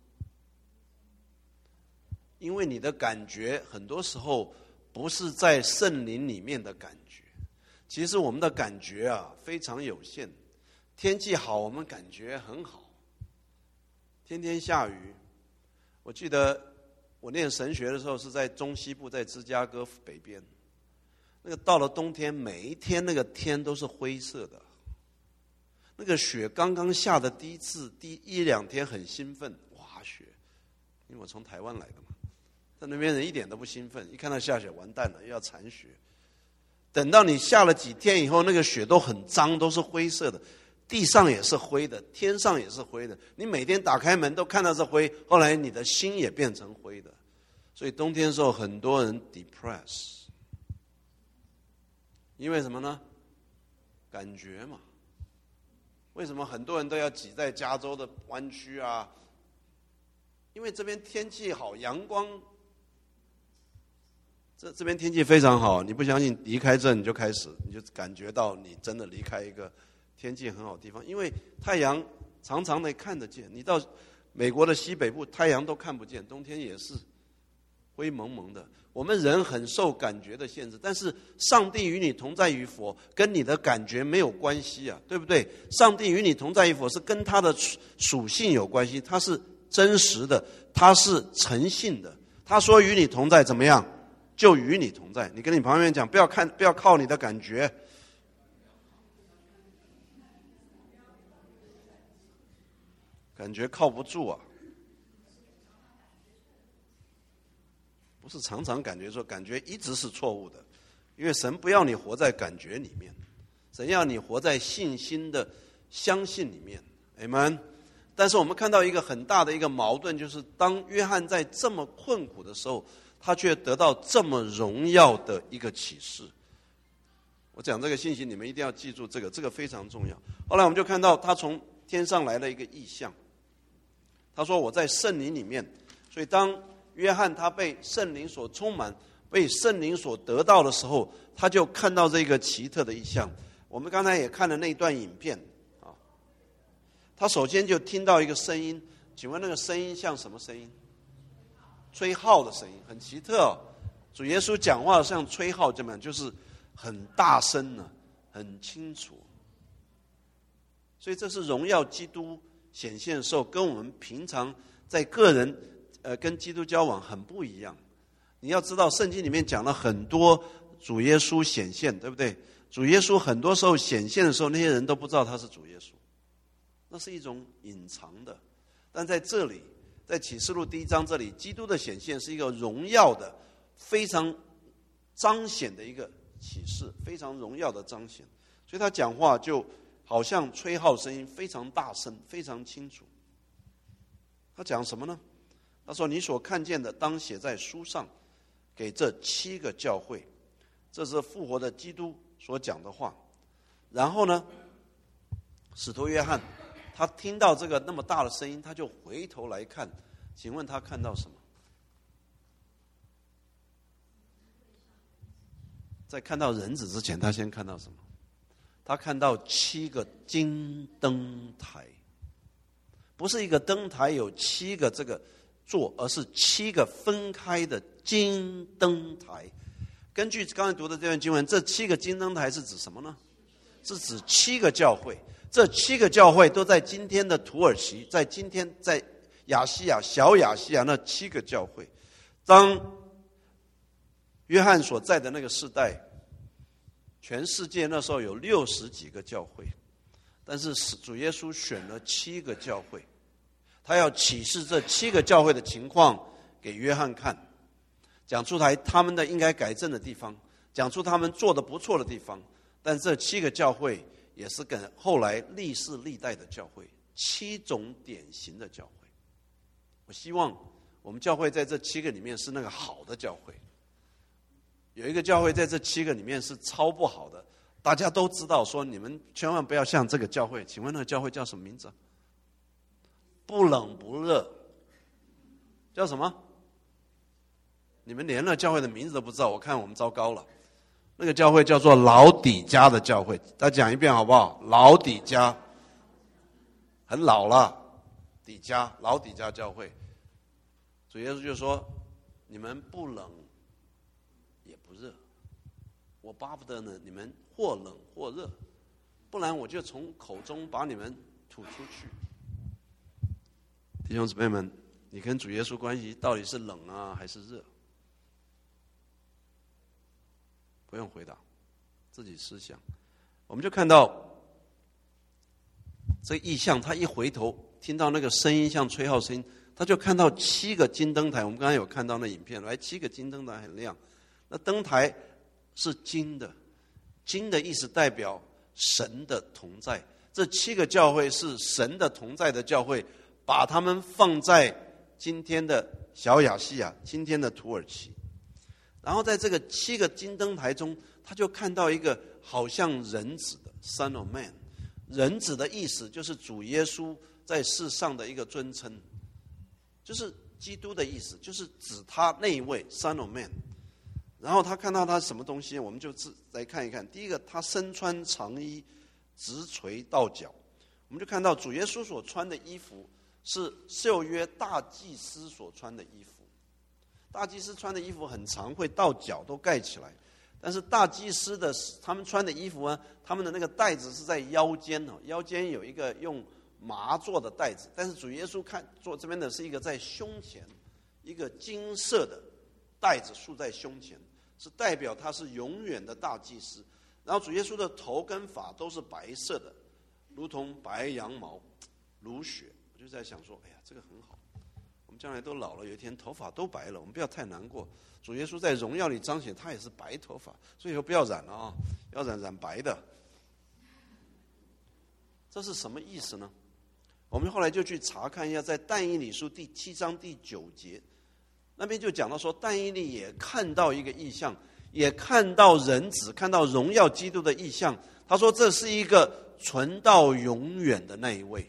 因为你的感觉很多时候不是在圣灵里面的感觉。其实我们的感觉啊非常有限。天气好，我们感觉很好。天天下雨，我记得我念神学的时候是在中西部，在芝加哥北边。那个到了冬天，每一天那个天都是灰色的。那个雪刚刚下的第一次，第一两天很兴奋，哇雪！因为我从台湾来的嘛，在那边人一点都不兴奋，一看到下雪完蛋了，又要铲雪。等到你下了几天以后，那个雪都很脏，都是灰色的，地上也是灰的，天上也是灰的。你每天打开门都看到是灰，后来你的心也变成灰的。所以冬天的时候，很多人 depress， 因为什么呢？感觉嘛。为什么很多人都要挤在加州的湾区啊？因为这边天气好，阳光，这这边天气非常好。你不相信，离开这你就开始，你就感觉到你真的离开一个天气很好的地方，因为太阳常常的看得见。你到美国的西北部，太阳都看不见，冬天也是灰蒙蒙的。我们人很受感觉的限制，但是上帝与你同在与否跟你的感觉没有关系啊，对不对？上帝与你同在与否是跟他的属性有关系，他是真实的，他是诚信的。他说与你同在怎么样，就与你同在。你跟你旁边讲，不要看，不要靠你的感觉，感觉靠不住啊。不是常常感觉说，感觉一直是错误的，因为神不要你活在感觉里面，神要你活在信心的相信里面。阿们。但是我们看到一个很大的一个矛盾，就是当约翰在这么困苦的时候，他却得到这么荣耀的一个启示。我讲这个信息，你们一定要记住这个，这个非常重要。后来我们就看到他从天上来了一个异象，他说我在圣灵里面。所以当约翰他被圣灵所充满，被圣灵所得到的时候，他就看到这个奇特的异象。我们刚才也看了那段影片啊， 他首先就听到一个声音，请问那个声音像什么声音？吹号的声音，很奇特哦。主耶稣讲话像吹号这么，就是很大声呢、啊，很清楚。所以这是荣耀基督显现的时候，跟我们平常在个人呃跟基督交往很不一样。你要知道，圣经里面讲了很多主耶稣显现，对不对？主耶稣很多时候显现的时候，那些人都不知道他是主耶稣，那是一种隐藏的。但在这里，在启示录第一章这里，基督的显现是一个荣耀的、非常彰显的一个启示，非常荣耀的彰显。所以他讲话就好像吹号声音，非常大声，非常清楚。他讲什么呢？他说：“你所看见的，当写在书上，给这七个教会。”这是复活的基督所讲的话。然后呢，使徒约翰他听到这个那么大的声音，他就回头来看。请问他看到什么？在看到人子之前，他先看到什么？他看到七个金灯台，不是一个灯台有七个这个座，而是七个分开的金灯台。根据刚才读的这段经文，这七个金灯台是指什么呢？是指七个教会。这七个教会都在今天的土耳其，在今天在亚细亚、小亚细亚那七个教会。当约翰所在的那个世代，全世界那时候有六十几个教会，但是主耶稣选了七个教会，他要启示这七个教会的情况给约翰看，讲出来他们的应该改正的地方，讲出他们做的不错的地方。但这七个教会也是跟后来历世历代的教会，七种典型的教会。我希望我们教会在这七个里面是那个好的教会。有一个教会在这七个里面是超不好的，大家都知道说你们千万不要像这个教会。请问那个教会叫什么名字？不冷不热，叫什么？你们连那教会的名字都不知道，我看我们糟糕了。那个教会叫做老底嘉的教会，再讲一遍好不好？老底嘉，很老了，底嘉，老底嘉教会。主耶稣就说：你们不冷也不热，我巴不得呢你们或冷或热，不然我就从口中把你们吐出去。弟兄姊妹们，你跟主耶稣关系到底是冷啊还是热？不用回答，自己思想。我们就看到这异象，他一回头听到那个声音像吹号声音，他就看到七个金灯台。我们刚才有看到那影片，来七个金灯台很亮，那灯台是金的，金的意思代表神的同在。这七个教会是神的同在的教会，把他们放在今天的小亚细亚，今天的土耳其。然后在这个七个金灯台中，他就看到一个好像人子的 Son of Man。 人子的意思就是主耶稣在世上的一个尊称，就是基督的意思，就是指他那一位 Son of Man。 然后他看到他什么东西，我们就来看一看。第一个，他身穿长衣，直垂到脚。我们就看到主耶稣所穿的衣服是旧约大祭司所穿的衣服。大祭司穿的衣服很长，会到脚都盖起来。但是大祭司的他们穿的衣服呢，他们的那个带子是在腰间哦，腰间有一个用麻做的带子。但是主耶稣看做这边的是一个在胸前，一个金色的带子束在胸前，是代表他是永远的大祭司。然后主耶稣的头跟发都是白色的，如同白羊毛，如雪。我就在想说，哎呀，这个很好。我们将来都老了，有一天头发都白了，我们不要太难过。主耶稣在荣耀里彰显，他也是白头发，所以以后不要染了啊，要染染白的。这是什么意思呢？我们后来就去查看一下，在但以理书第七章第九节，那边就讲到说，但以理也看到一个异象，也看到人子，看到荣耀基督的异象。他说这是一个存到永远的那一位。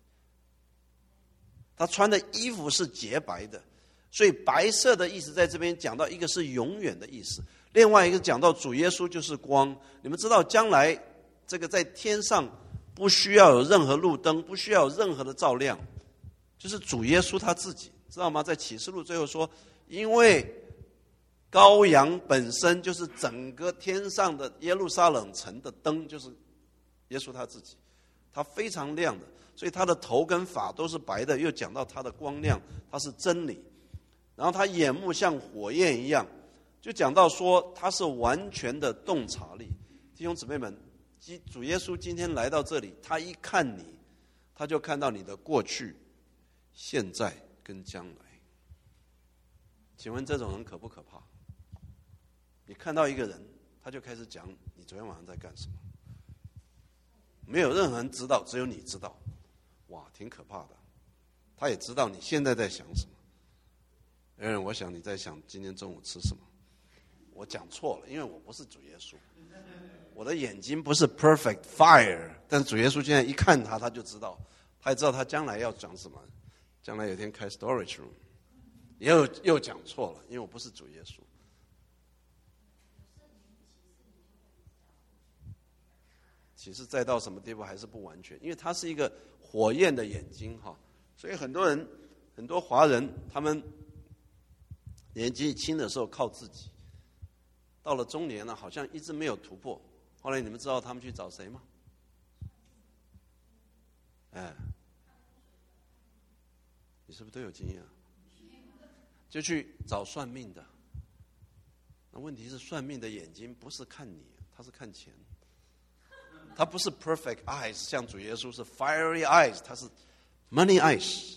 他穿的衣服是洁白的，所以白色的意思在这边讲到一个是永远的意思，另外一个讲到主耶稣就是光。你们知道将来这个在天上不不需要有任何路灯，不需要有任何的照亮，就是主耶稣他自己，知道吗？在启示录最后说，因为羔羊本身就是整个天上的耶路撒冷城的灯，就是耶稣他自己，他非常亮的，所以他的头跟发都是白的，又讲到他的光亮，他是真理。然后他眼目像火焰一样，就讲到说他是完全的洞察力。弟兄姊妹们，主耶稣今天来到这里，他一看你，他就看到你的过去、现在跟将来。请问这种人可不可怕？你看到一个人，他就开始讲你昨天晚上在干什么，没有任何人知道，只有你知道。哇，挺可怕的。他也知道你现在在想什么。嗯，我想你在想今天中午吃什么。我讲错了，因为我不是主耶稣，我的眼睛不是 perfect fire， 但主耶稣现在一看他，他就知道，他也知道他将来要讲什么，将来有一天开 storage room， 又又讲错了，因为我不是主耶稣。启示再到什么地步还是不完全，因为它是一个火焰的眼睛哈，所以很多人很多华人他们年纪轻的时候靠自己，到了中年了好像一直没有突破。后来你们知道他们去找谁吗？哎，你是不是都有经验啊？就去找算命的。那问题是算命的眼睛不是看你，他是看钱。他不是 perfect eyes， 像主耶稣是 fiery eyes， 他是 money eyes。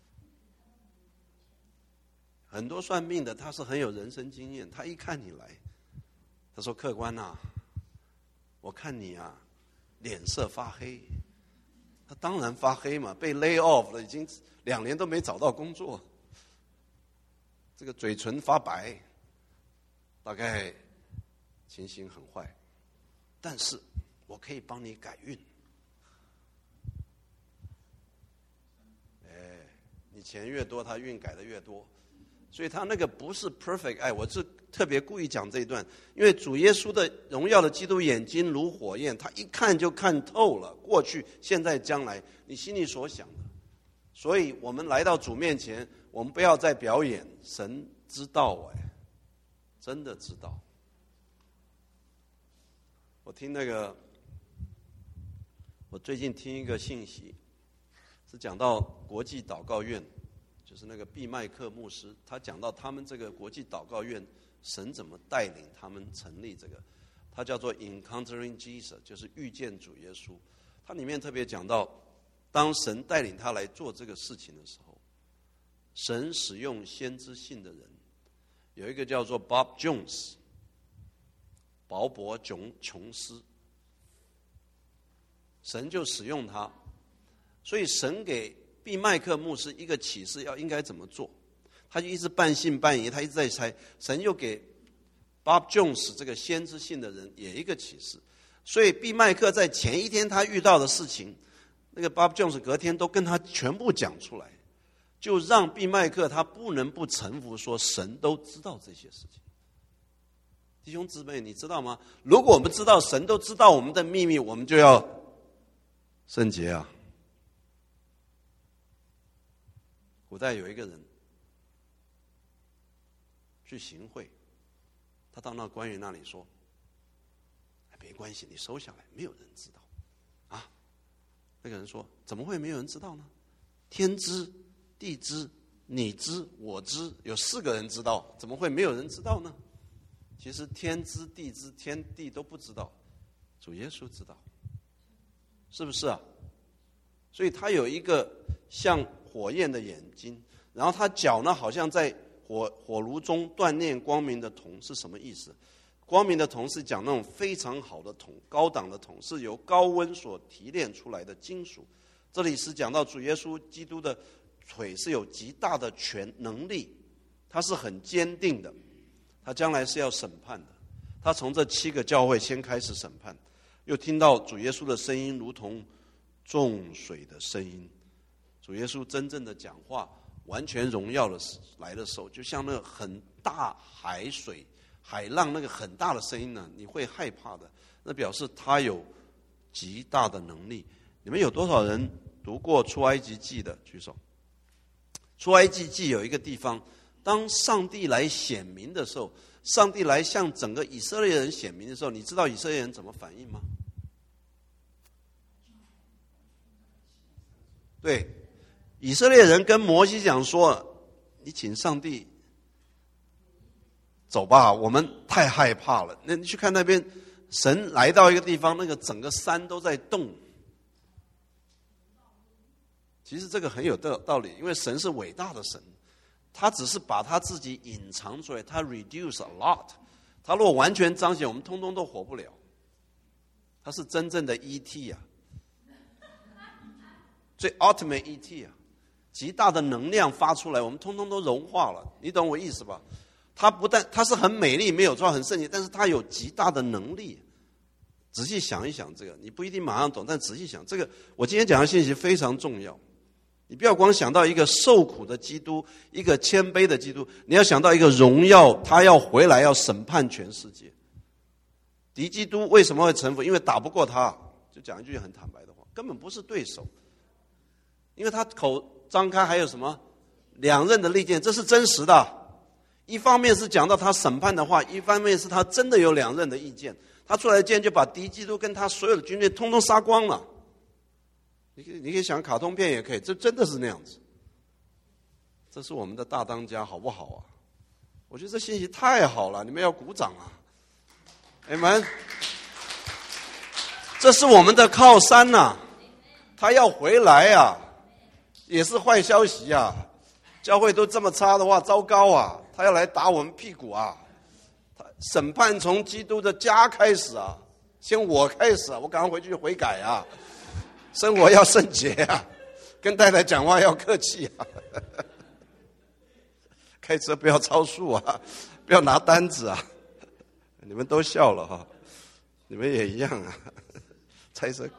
很多算命的他是很有人生经验，他一看你来，他说客官啊，我看你啊脸色发黑。他当然发黑嘛，被 lay off 了，已经两年都没找到工作，这个嘴唇发白，大概情形很坏，但是我可以帮你改运。哎，你钱越多，他运改的越多。所以他那个不是 perfect 爱，我是特别故意讲这一段，因为主耶稣的荣耀的基督眼睛如火焰，他一看就看透了过去、现在、将来，你心里所想的。所以我们来到主面前，我们不要再表演，神知道哎，真的知道。我听那个，我最近听一个信息，是讲到国际祷告院。就是那个毕麦克牧师，他讲到他们这个国际祷告院，神怎么带领他们成立这个，他叫做 Encountering Jesus， 就是遇见主耶稣。他里面特别讲到，当神带领他来做这个事情的时候，神使用先知性的人，有一个叫做 Bob Jones， 保伯琼琼斯，神就使用他，所以神给毕麦克牧师一个启示，要应该怎么做，他就一直半信半疑，他一直在猜。神又给 Bob Jones 这个先知性的人也一个启示，所以毕麦克在前一天他遇到的事情，那个 Bob Jones 隔天都跟他全部讲出来，就让毕麦克他不能不臣服，说神都知道这些事情。弟兄姊妹，你知道吗？如果我们知道神都知道我们的秘密，我们就要圣洁啊。古代有一个人去行贿，他到那官员那里说：“没关系，你收下来，没有人知道。”啊，那个人说：“怎么会没有人知道呢？天知、地知、你知、我知，有四个人知道，怎么会没有人知道呢？”其实天知、地知、天地都不知道，主耶稣知道，是不是啊？所以他有一个像火焰的眼睛，然后他脚呢好像在火火炉中锻炼光明的铜，是什么意思？光明的铜是讲那种非常好的铜，高档的铜，是由高温所提炼出来的金属。这里是讲到主耶稣基督的腿是有极大的权能力，他是很坚定的，他将来是要审判的。他从这七个教会先开始审判，又听到主耶稣的声音如同众水的声音。主耶稣真正的讲话，完全荣耀的来的时候，就像那个很大海水、海浪那个很大的声音呢，你会害怕的。那表示他有极大的能力， 你们有多少人读过出埃及记的？举手。出埃及记有一个地方，当上帝来显明的时候，上帝来向整个以色列人显明的时候，你知道以色列人怎么反应吗？对，以色列人跟摩西讲说，你请上帝走吧，我们太害怕了。那你去看那边，神来到一个地方，那个整个山都在动。其实这个很有道理，因为神是伟大的神，他只是把他自己隐藏出来，他 reduce a lot。他如果完全彰显，我们通通都活不了。他是真正的 E T 啊，最 ultimate E T 啊，极大的能量发出来，我们通通都融化了。你懂我意思吧？他不但他是很美丽，没有错，很圣洁，但是他有极大的能力。仔细想一想这个，你不一定马上懂，但仔细想这个，我今天讲的信息非常重要。你不要光想到一个受苦的基督，一个谦卑的基督，你要想到一个荣耀，他要回来要审判全世界。敌基督为什么会臣服？因为打不过他，就讲一句很坦白的话，根本不是对手。因为他口张开还有什么两刃的利剑，这是真实的。一方面是讲到他审判的话，一方面是他真的有两刃的意见。他出来的剑就把敌基督跟他所有的军队通通杀光了。你可以你可以想卡通片也可以，这真的是那样子。这是我们的大当家，好不好啊？我觉得这信息太好了，你们要鼓掌啊！你们，这是我们的靠山呐、啊，他要回来啊，也是坏消息啊！教会都这么差的话，糟糕啊！他要来打我们屁股啊！审判从基督的家开始啊，先我开始啊，我赶快回去悔改啊！生活要圣洁啊，跟太太讲话要客气啊，开车不要超速啊，不要拿单子啊。你们都笑了哈，你们也一样啊，猜测。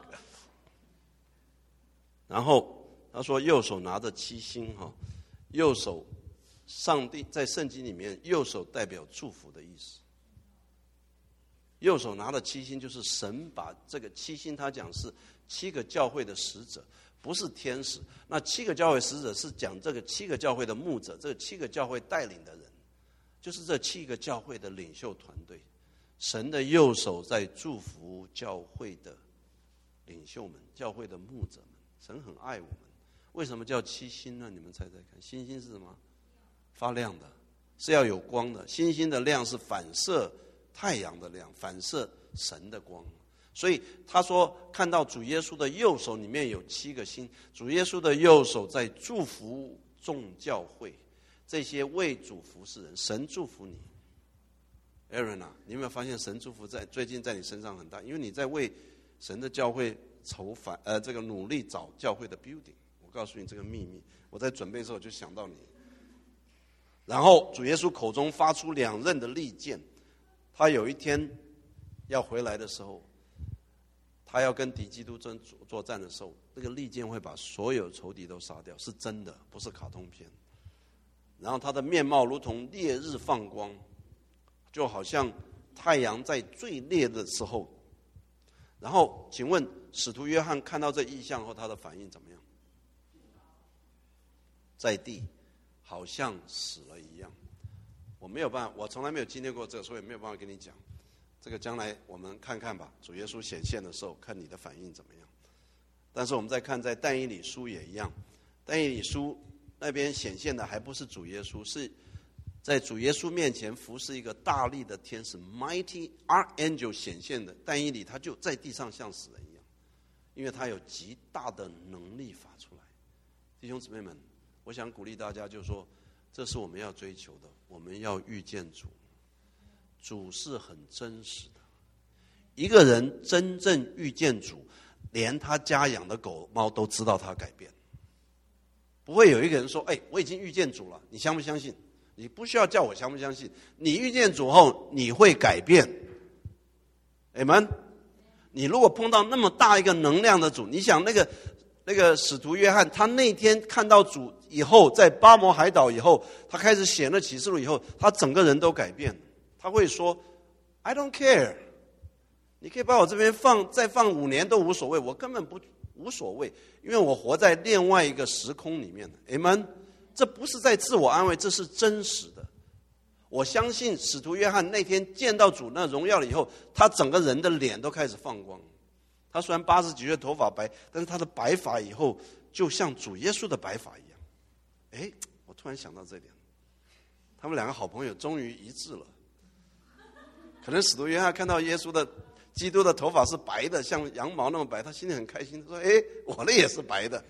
然后他说右手拿着七星哈，右手上帝在圣经里面右手代表祝福的意思。右手拿的七星就是神把这个七星，他讲是七个教会的使者，不是天使。那七个教会使者是讲这个七个教会的牧者，这七个教会带领的人，就是这七个教会的领袖团队。神的右手在祝福教会的领袖们，教会的牧者们。神很爱我们。为什么叫七星呢？你们猜猜看，星星是什么？发亮的，是要有光的。星星的亮是反射太阳的亮，反射神的光。所以他说看到主耶稣的右手里面有七个星，主耶稣的右手在祝福众教会，这些为主服侍人。神祝福你 Aaron 啊，你有没有发现神祝福在最近在你身上很大？因为你在为神的教会筹反呃这个努力找教会的 building。我告诉你这个秘密，我在准备的时候就想到你。然后主耶稣口中发出两刃的利剑，他有一天要回来的时候，他要跟敌基督作作战的时候，那个利剑会把所有仇敌都杀掉，是真的，不是卡通片。然后他的面貌如同烈日放光，就好像太阳在最烈的时候。然后请问使徒约翰看到这异象后，他的反应怎么样？在地好像死了一样。我没有办法，我从来没有经历过这个，所以没有办法跟你讲。这个将来我们看看吧，主耶稣显现的时候，看你的反应怎么样。但是我们再看在但以理书也一样，但以理书那边显现的还不是主耶稣，是在主耶稣面前服侍一个大力的天使 Mighty Archangel 显现的。但以理他就在地上像死人一样，因为他有极大的能力发出来。弟兄姊妹们，我想鼓励大家，就是说这是我们要追求的，我们要遇见主。主是很真实的，一个人真正遇见主，连他家养的狗猫都知道他改变。不会有一个人说，哎，我已经遇见主了，你相不相信？你不需要叫我相不相信，你遇见主后你会改变。Amen。你如果碰到那么大一个能量的主，你想那个那个使徒约翰，他那天看到主以后，在巴摩海岛以后，他开始显了启示录以后，他整个人都改变。他会说 I don't care， 你可以把我这边放再放五年都无所谓，我根本不无所谓，因为我活在另外一个时空里面。 Amen。 这不是在自我安慰，这是真实的。我相信使徒约翰那天见到主那荣耀了以后，他整个人的脸都开始放光。他虽然八十几岁头发白，但是他的白发以后就像主耶稣的白发一样。哎，我突然想到这点，他们两个好朋友终于一致了。可能使徒约翰看到耶稣的基督的头发是白的，像羊毛那么白，他心里很开心，他说：“哎，我的也是白的。”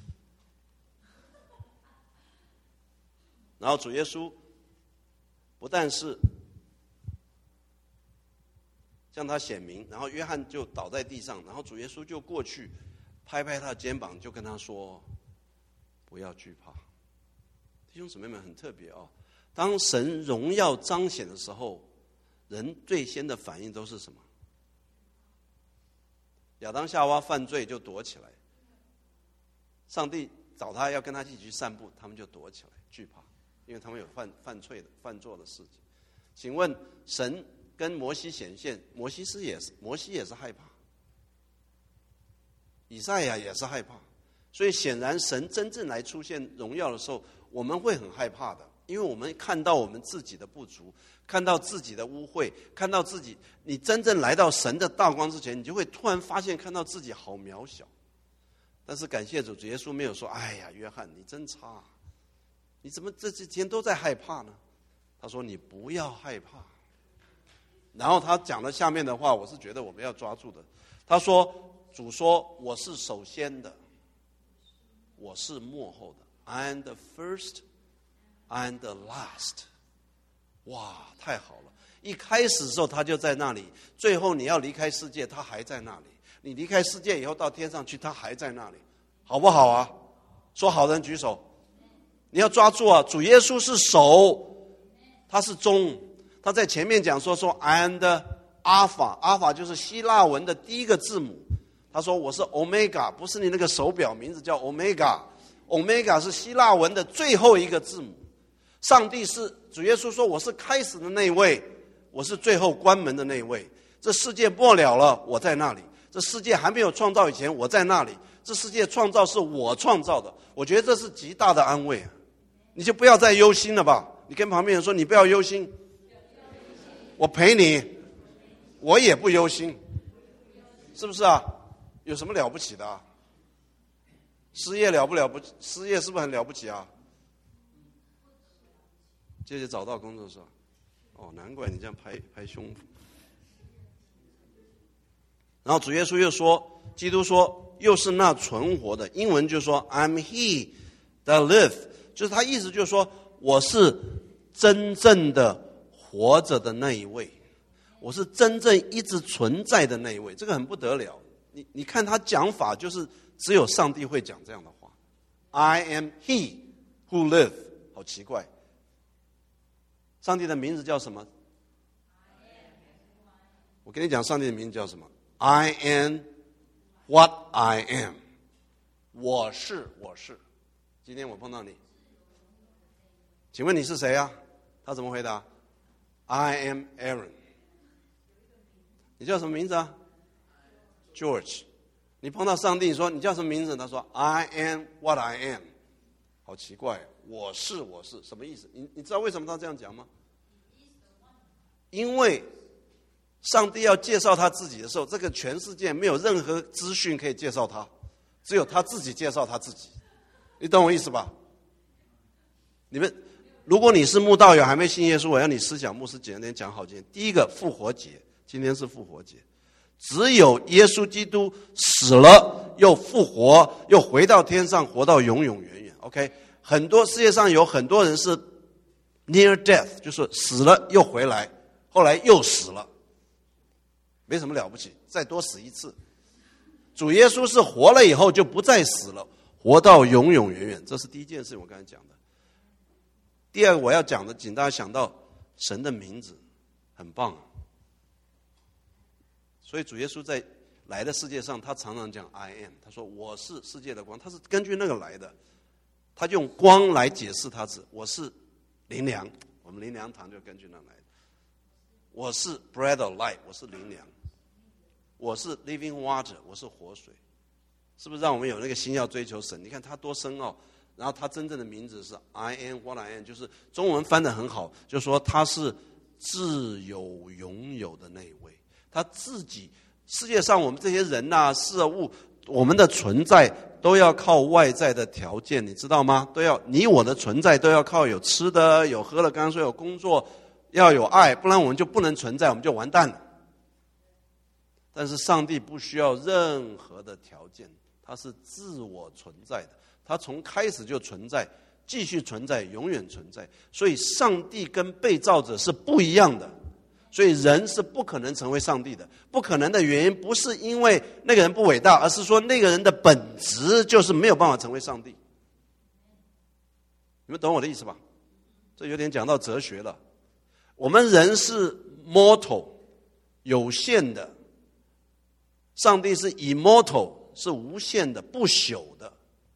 然后主耶稣不但是向他显明，然后约翰就倒在地上，然后主耶稣就过去拍拍他的肩膀，就跟他说：“不要惧怕。”弟兄姊妹们，很特别哦。当神荣耀彰显的时候，人最先的反应都是什么？亚当夏娃犯罪就躲起来，上帝找他要跟他一起去散步，他们就躲起来惧怕，因为他们有犯犯罪的犯错的事情。请问神跟摩西显现，摩西是也是摩西也是害怕，以赛亚也是害怕，所以显然神真正来出现荣耀的时候，我们会很害怕的，因为我们看到我们自己的不足，看到自己的污秽，看到自己，你真正来到神的大光之前，你就会突然发现看到自己好渺小。但是感谢主，主耶稣没有说：“哎呀，约翰你真差，你怎么这几天都在害怕呢？”他说：“你不要害怕。”然后他讲了下面的话，我是觉得我们要抓住的。他说：“主说我是首先的，我是末后的 I am the first, I am the last。” 哇，太好了！一开始的时候他就在那里，最后你要离开世界，他还在那里。你离开世界以后到天上去，他还在那里，好不好啊？说好的人举手。你要抓住啊！主耶稣是首，他是终。他在前面讲说说 I am the Alpha， Alpha 就是希腊文的第一个字母。他说我是 Omega， 不是你那个手表名字叫 Omega，Omega 是希腊文的最后一个字母。上帝是主耶稣说我是开始的那一位，我是最后关门的那一位。这世界末了了，我在那里。这世界还没有创造以前，我在那里。这世界创造是我创造的，我觉得这是极大的安慰。你就不要再忧心了吧。你跟旁边人说你不要忧心，我陪你，我也不忧心，是不是啊？有什么了不起的啊？失业了不了不起？失业是不是很了不起啊？接着找到工作是吧？哦，难怪你这样拍拍胸脯。然后主耶稣又说，基督说又是那存活的，英文就说 I'm he that live， 就是他意思就是说我是真正的活着的那一位，我是真正一直存在的那一位，这个很不得了。你你看他讲法，就是只有上帝会讲这样的话。I am he who live， 好奇怪。上帝的名字叫什么？我跟你讲，上帝的名字叫什么？ I am what I am， 我是我是。今天我碰到你，请问你是谁啊？他怎么回答？ I am Aaron。 你叫什么名字啊？ George。 你碰到上帝，你说你叫什么名字？他说 I am what I am。 好奇怪，我是我是什么意思？你你知道为什么他这样讲吗？因为上帝要介绍他自己的时候，这个全世界没有任何资讯可以介绍他，只有他自己介绍他自己。你懂我意思吧？你们如果你是慕道友还没信耶稣，我要你思想牧师简单讲好几点。第一个，复活节，今天是复活节，只有耶稣基督死了又复活，又回到天上，活到永永远远。 OK， 很多世界上有很多人是 near death， 就是死了又回来，后来又死了，没什么了不起，再多死一次。主耶稣是活了以后就不再死了，活到永永远远，这是第一件事我刚才讲的。第二个我要讲的，请大家想到神的名字很棒。所以主耶稣在来的世界上，他常常讲 I am， 他说我是世界的光，他是根据那个来的，他用光来解释他是我是灵粮，我们灵粮堂就根据那来的。我是 bread of life， 我是灵粮。我是 living water， 我是活水。 是不是让我们有那个心要追求神？你看他多深奥。然后他真正的名字是 I am what I am， 就是中文翻得很好，就是说他是自有拥有的那一位。他自己，世界上我们这些人啊、事物，我们的存在都要靠外在的条件，你知道吗？都要你我的存在都要靠有吃的、有喝的，刚刚说有工作，要有爱，不然我们就不能存在，我们就完蛋了。但是上帝不需要任何的条件，他是自我存在的。他从开始就存在，继续存在，永远存在。所以上帝跟被造者是不一样的，所以人是不可能成为上帝的。不可能的原因不是因为那个人不伟大，而是说那个人的本质就是没有办法成为上帝。你们懂我的意思吧？这有点讲到哲学了。我们人是 mortal， 有限的，上帝是 immortal， 是无限的、不朽的。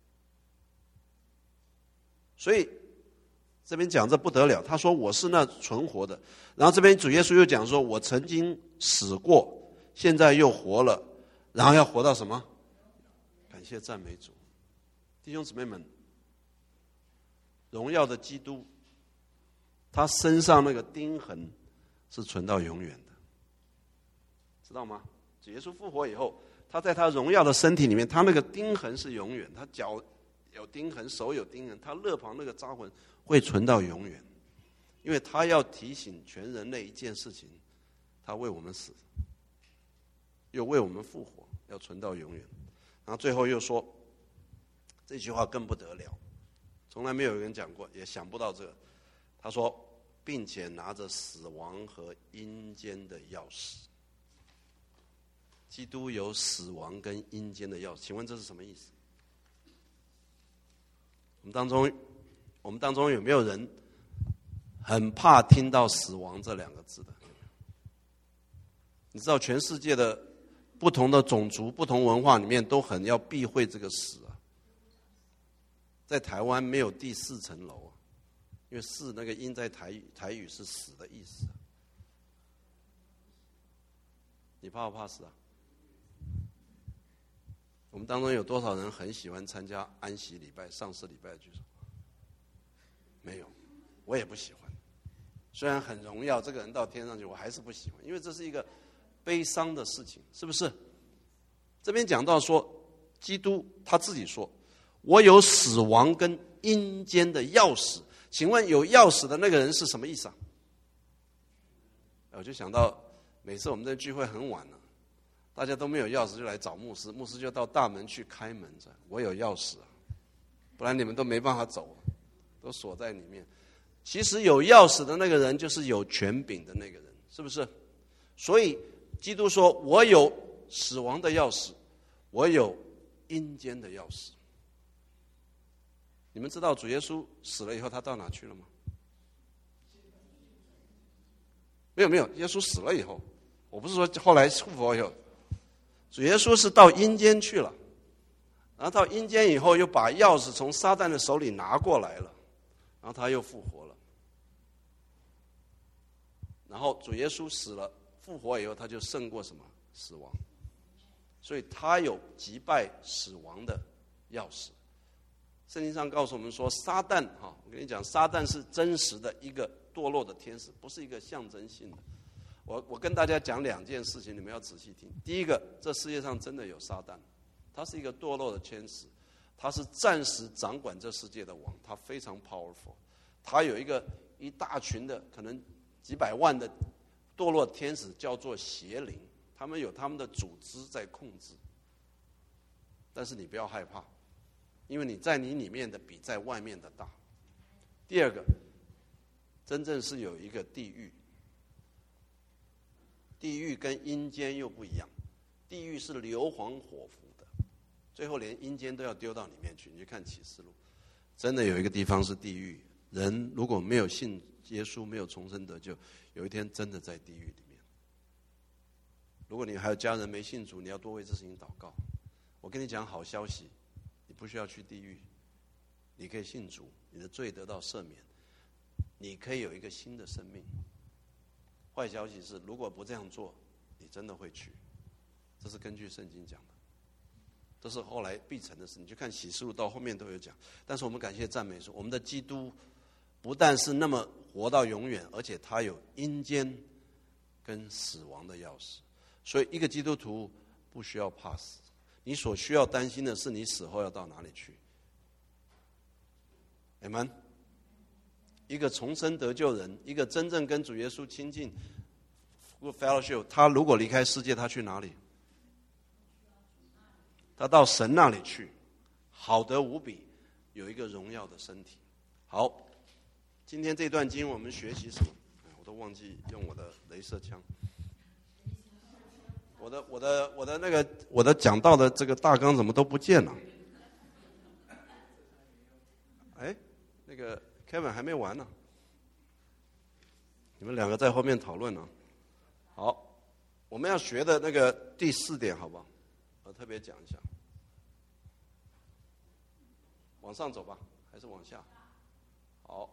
所以这边讲这不得了，他说我是那存活的。然后这边主耶稣又讲说，我曾经死过，现在又活了，然后要活到什么？感谢赞美主，弟兄姊妹们，荣耀的基督，他身上那个钉痕是存到永远的，知道吗？主耶稣复活以后，他在他荣耀的身体里面，他那个钉痕是永远，他脚有钉痕，手有钉痕，他肋旁那个扎痕会存到永远，因为他要提醒全人类一件事情，他为我们死，又为我们复活，要存到永远。然后最后又说这句话更不得了，从来没有人讲过，也想不到这个。他说，并且拿着死亡和阴间的钥匙。基督有死亡跟阴间的钥匙，请问这是什么意思？我们当中，我们当中有没有人很怕听到死亡这两个字的？你知道全世界的不同的种族、不同文化里面都很要避讳这个死啊。在台湾没有第四层楼啊，因为四那个音在台语台语是死的意思。你怕不怕死啊？我们当中有多少人很喜欢参加安息礼拜、上市礼拜的举手？没有，我也不喜欢。虽然很荣耀，这个人到天上去，我还是不喜欢，因为这是一个悲伤的事情，是不是？这边讲到说，基督他自己说，我有死亡跟阴间的钥匙。请问有钥匙的那个人是什么意思啊？我就想到每次我们的聚会很晚了，大家都没有钥匙就来找牧师，牧师就到大门去开门，我有钥匙啊，不然你们都没办法走，都锁在里面。其实有钥匙的那个人就是有权柄的那个人，是不是？所以基督说，我有死亡的钥匙，我有阴间的钥匙。你们知道主耶稣死了以后他到哪去了吗？没有没有，耶稣死了以后，我不是说后来复活以后，主耶稣是到阴间去了，然后到阴间以后又把钥匙从撒旦的手里拿过来了，然后他又复活了。然后主耶稣死了复活以后，他就胜过什么？死亡。所以他有击败死亡的钥匙。圣经上告诉我们说，撒旦哈，我跟你讲，撒旦是真实的一个堕落的天使，不是一个象征性的。我我跟大家讲两件事情，你们要仔细听。第一个，这世界上真的有撒旦，他是一个堕落的天使，他是暂时掌管这世界的王，他非常 powerful， 他有一个一大群的可能几百万的堕落天使，叫做邪灵，他们有他们的组织在控制。但是你不要害怕，因为你在你里面的比在外面的大。第二个，真正是有一个地狱，地狱跟阴间又不一样，地狱是硫磺火湖的，最后连阴间都要丢到里面去。你去看启示录，真的有一个地方是地狱，人如果没有信耶稣，没有重生得救，有一天真的在地狱里面。如果你还有家人没信主，你要多为这事情祷告。我跟你讲好消息，你不需要去地狱，你可以信主，你的罪得到赦免，你可以有一个新的生命。坏消息是，如果不这样做，你真的会去。这是根据圣经讲的。 这是后来必成的事。你去看启示录到后面都有讲。但是我们感谢赞美说，我们的基督不但是那么活到永远，而且他有阴间跟死亡的钥匙。所以一个基督徒不需要怕死，你所需要担心的是你死后要到哪里去。Amen。一个重生得救人，一个真正跟主耶稣亲近 fellowship， 他如果离开世界，他去哪里？他到神那里去，好得无比，有一个荣耀的身体。好，今天这段经我们学习什么？我都忘记用我的雷射枪。我的我的我的那个我的讲道的这个大纲怎么都不见了？哎，那个 Kevin 还没完呢，你们两个在后面讨论呢。好，我们要学的那个第四点，好不好？我特别讲一下。往上走吧，还是往下？好，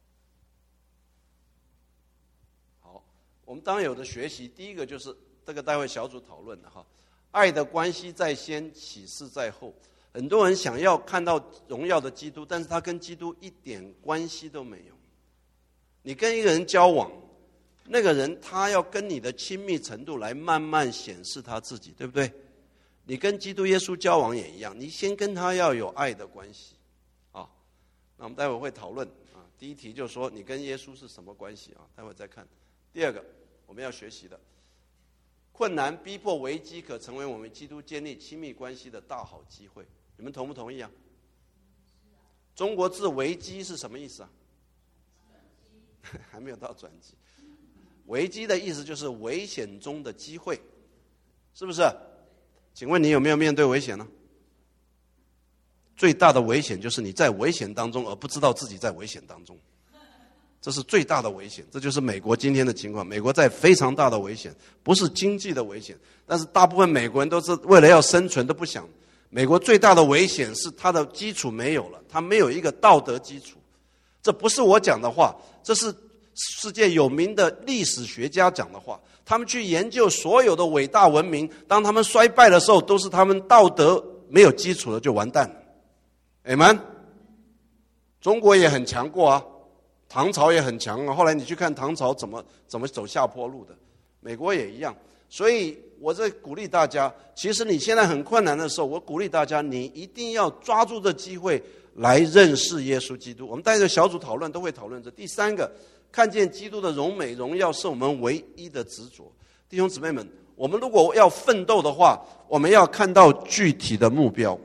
好，我们当然有的学习。第一个就是这个待会小组讨论的哈，爱的关系在先，启示在后。很多人想要看到荣耀的基督，但是他跟基督一点关系都没有。你跟一个人交往，那个人他要跟你的亲密程度来慢慢显示他自己，对不对？你跟基督耶稣交往也一样，你先跟他要有爱的关系。啊，那我们待会会讨论啊。第一题就是说你跟耶稣是什么关系啊？待会再看。第二个我们要学习的，困难、逼迫、危机可成为我们基督建立亲密关系的大好机会。你们同不同意啊？中国字危机是什么意思啊？还没有到转机。危机的意思就是危险中的机会，是不是？请问你有没有面对危险呢？最大的危险就是你在危险当中而不知道自己在危险当中，这是最大的危险。这就是美国今天的情况。美国在非常大的危险，不是经济的危险，但是大部分美国人都是为了要生存都不想。美国最大的危险是它的基础没有了，它没有一个道德基础。这不是我讲的话，这是世界有名的历史学家讲的话。他们去研究所有的伟大文明，当他们衰败的时候，都是他们道德没有基础了就完蛋了。Amen。中国也很强过啊，唐朝也很强啊。后来你去看唐朝怎么怎么走下坡路的，美国也一样。所以我在鼓励大家，其实你现在很困难的时候，我鼓励大家，你一定要抓住这机会来认识耶稣基督。我们带着小组讨论都会讨论这。第三个，看见基督的荣美荣耀是我们唯一的执着。弟兄姊妹们，我们如果要奋斗的话，我们要看到具体的目标。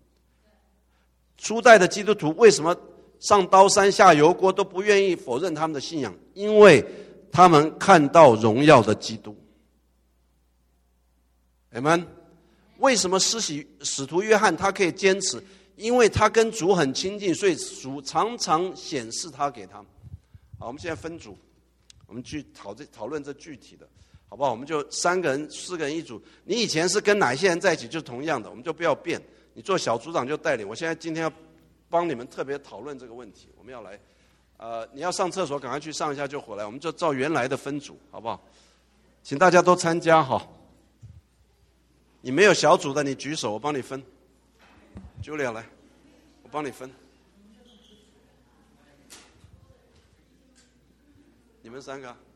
初代的基督徒为什么上刀山下油锅都不愿意否认他们的信仰？因为他们看到荣耀的基督。Amen。为什么施洗使徒约翰他可以坚持？因为他跟主很亲近，所以主常常显示他给他们。好，我们现在分组，我们去讨这讨论这具体的，好不好？我们就三个人、四个人一组。你以前是跟哪些人在一起，就同样的，我们就不要变。你做小组长就带领。我现在今天要帮你们特别讨论这个问题，我们要来，呃，你要上厕所，赶快去上一下就回来。我们就照原来的分组，好不好？请大家都参加哈。你没有小组的，你举手，我帮你分。Julia 来，我帮你分。你们三个、啊。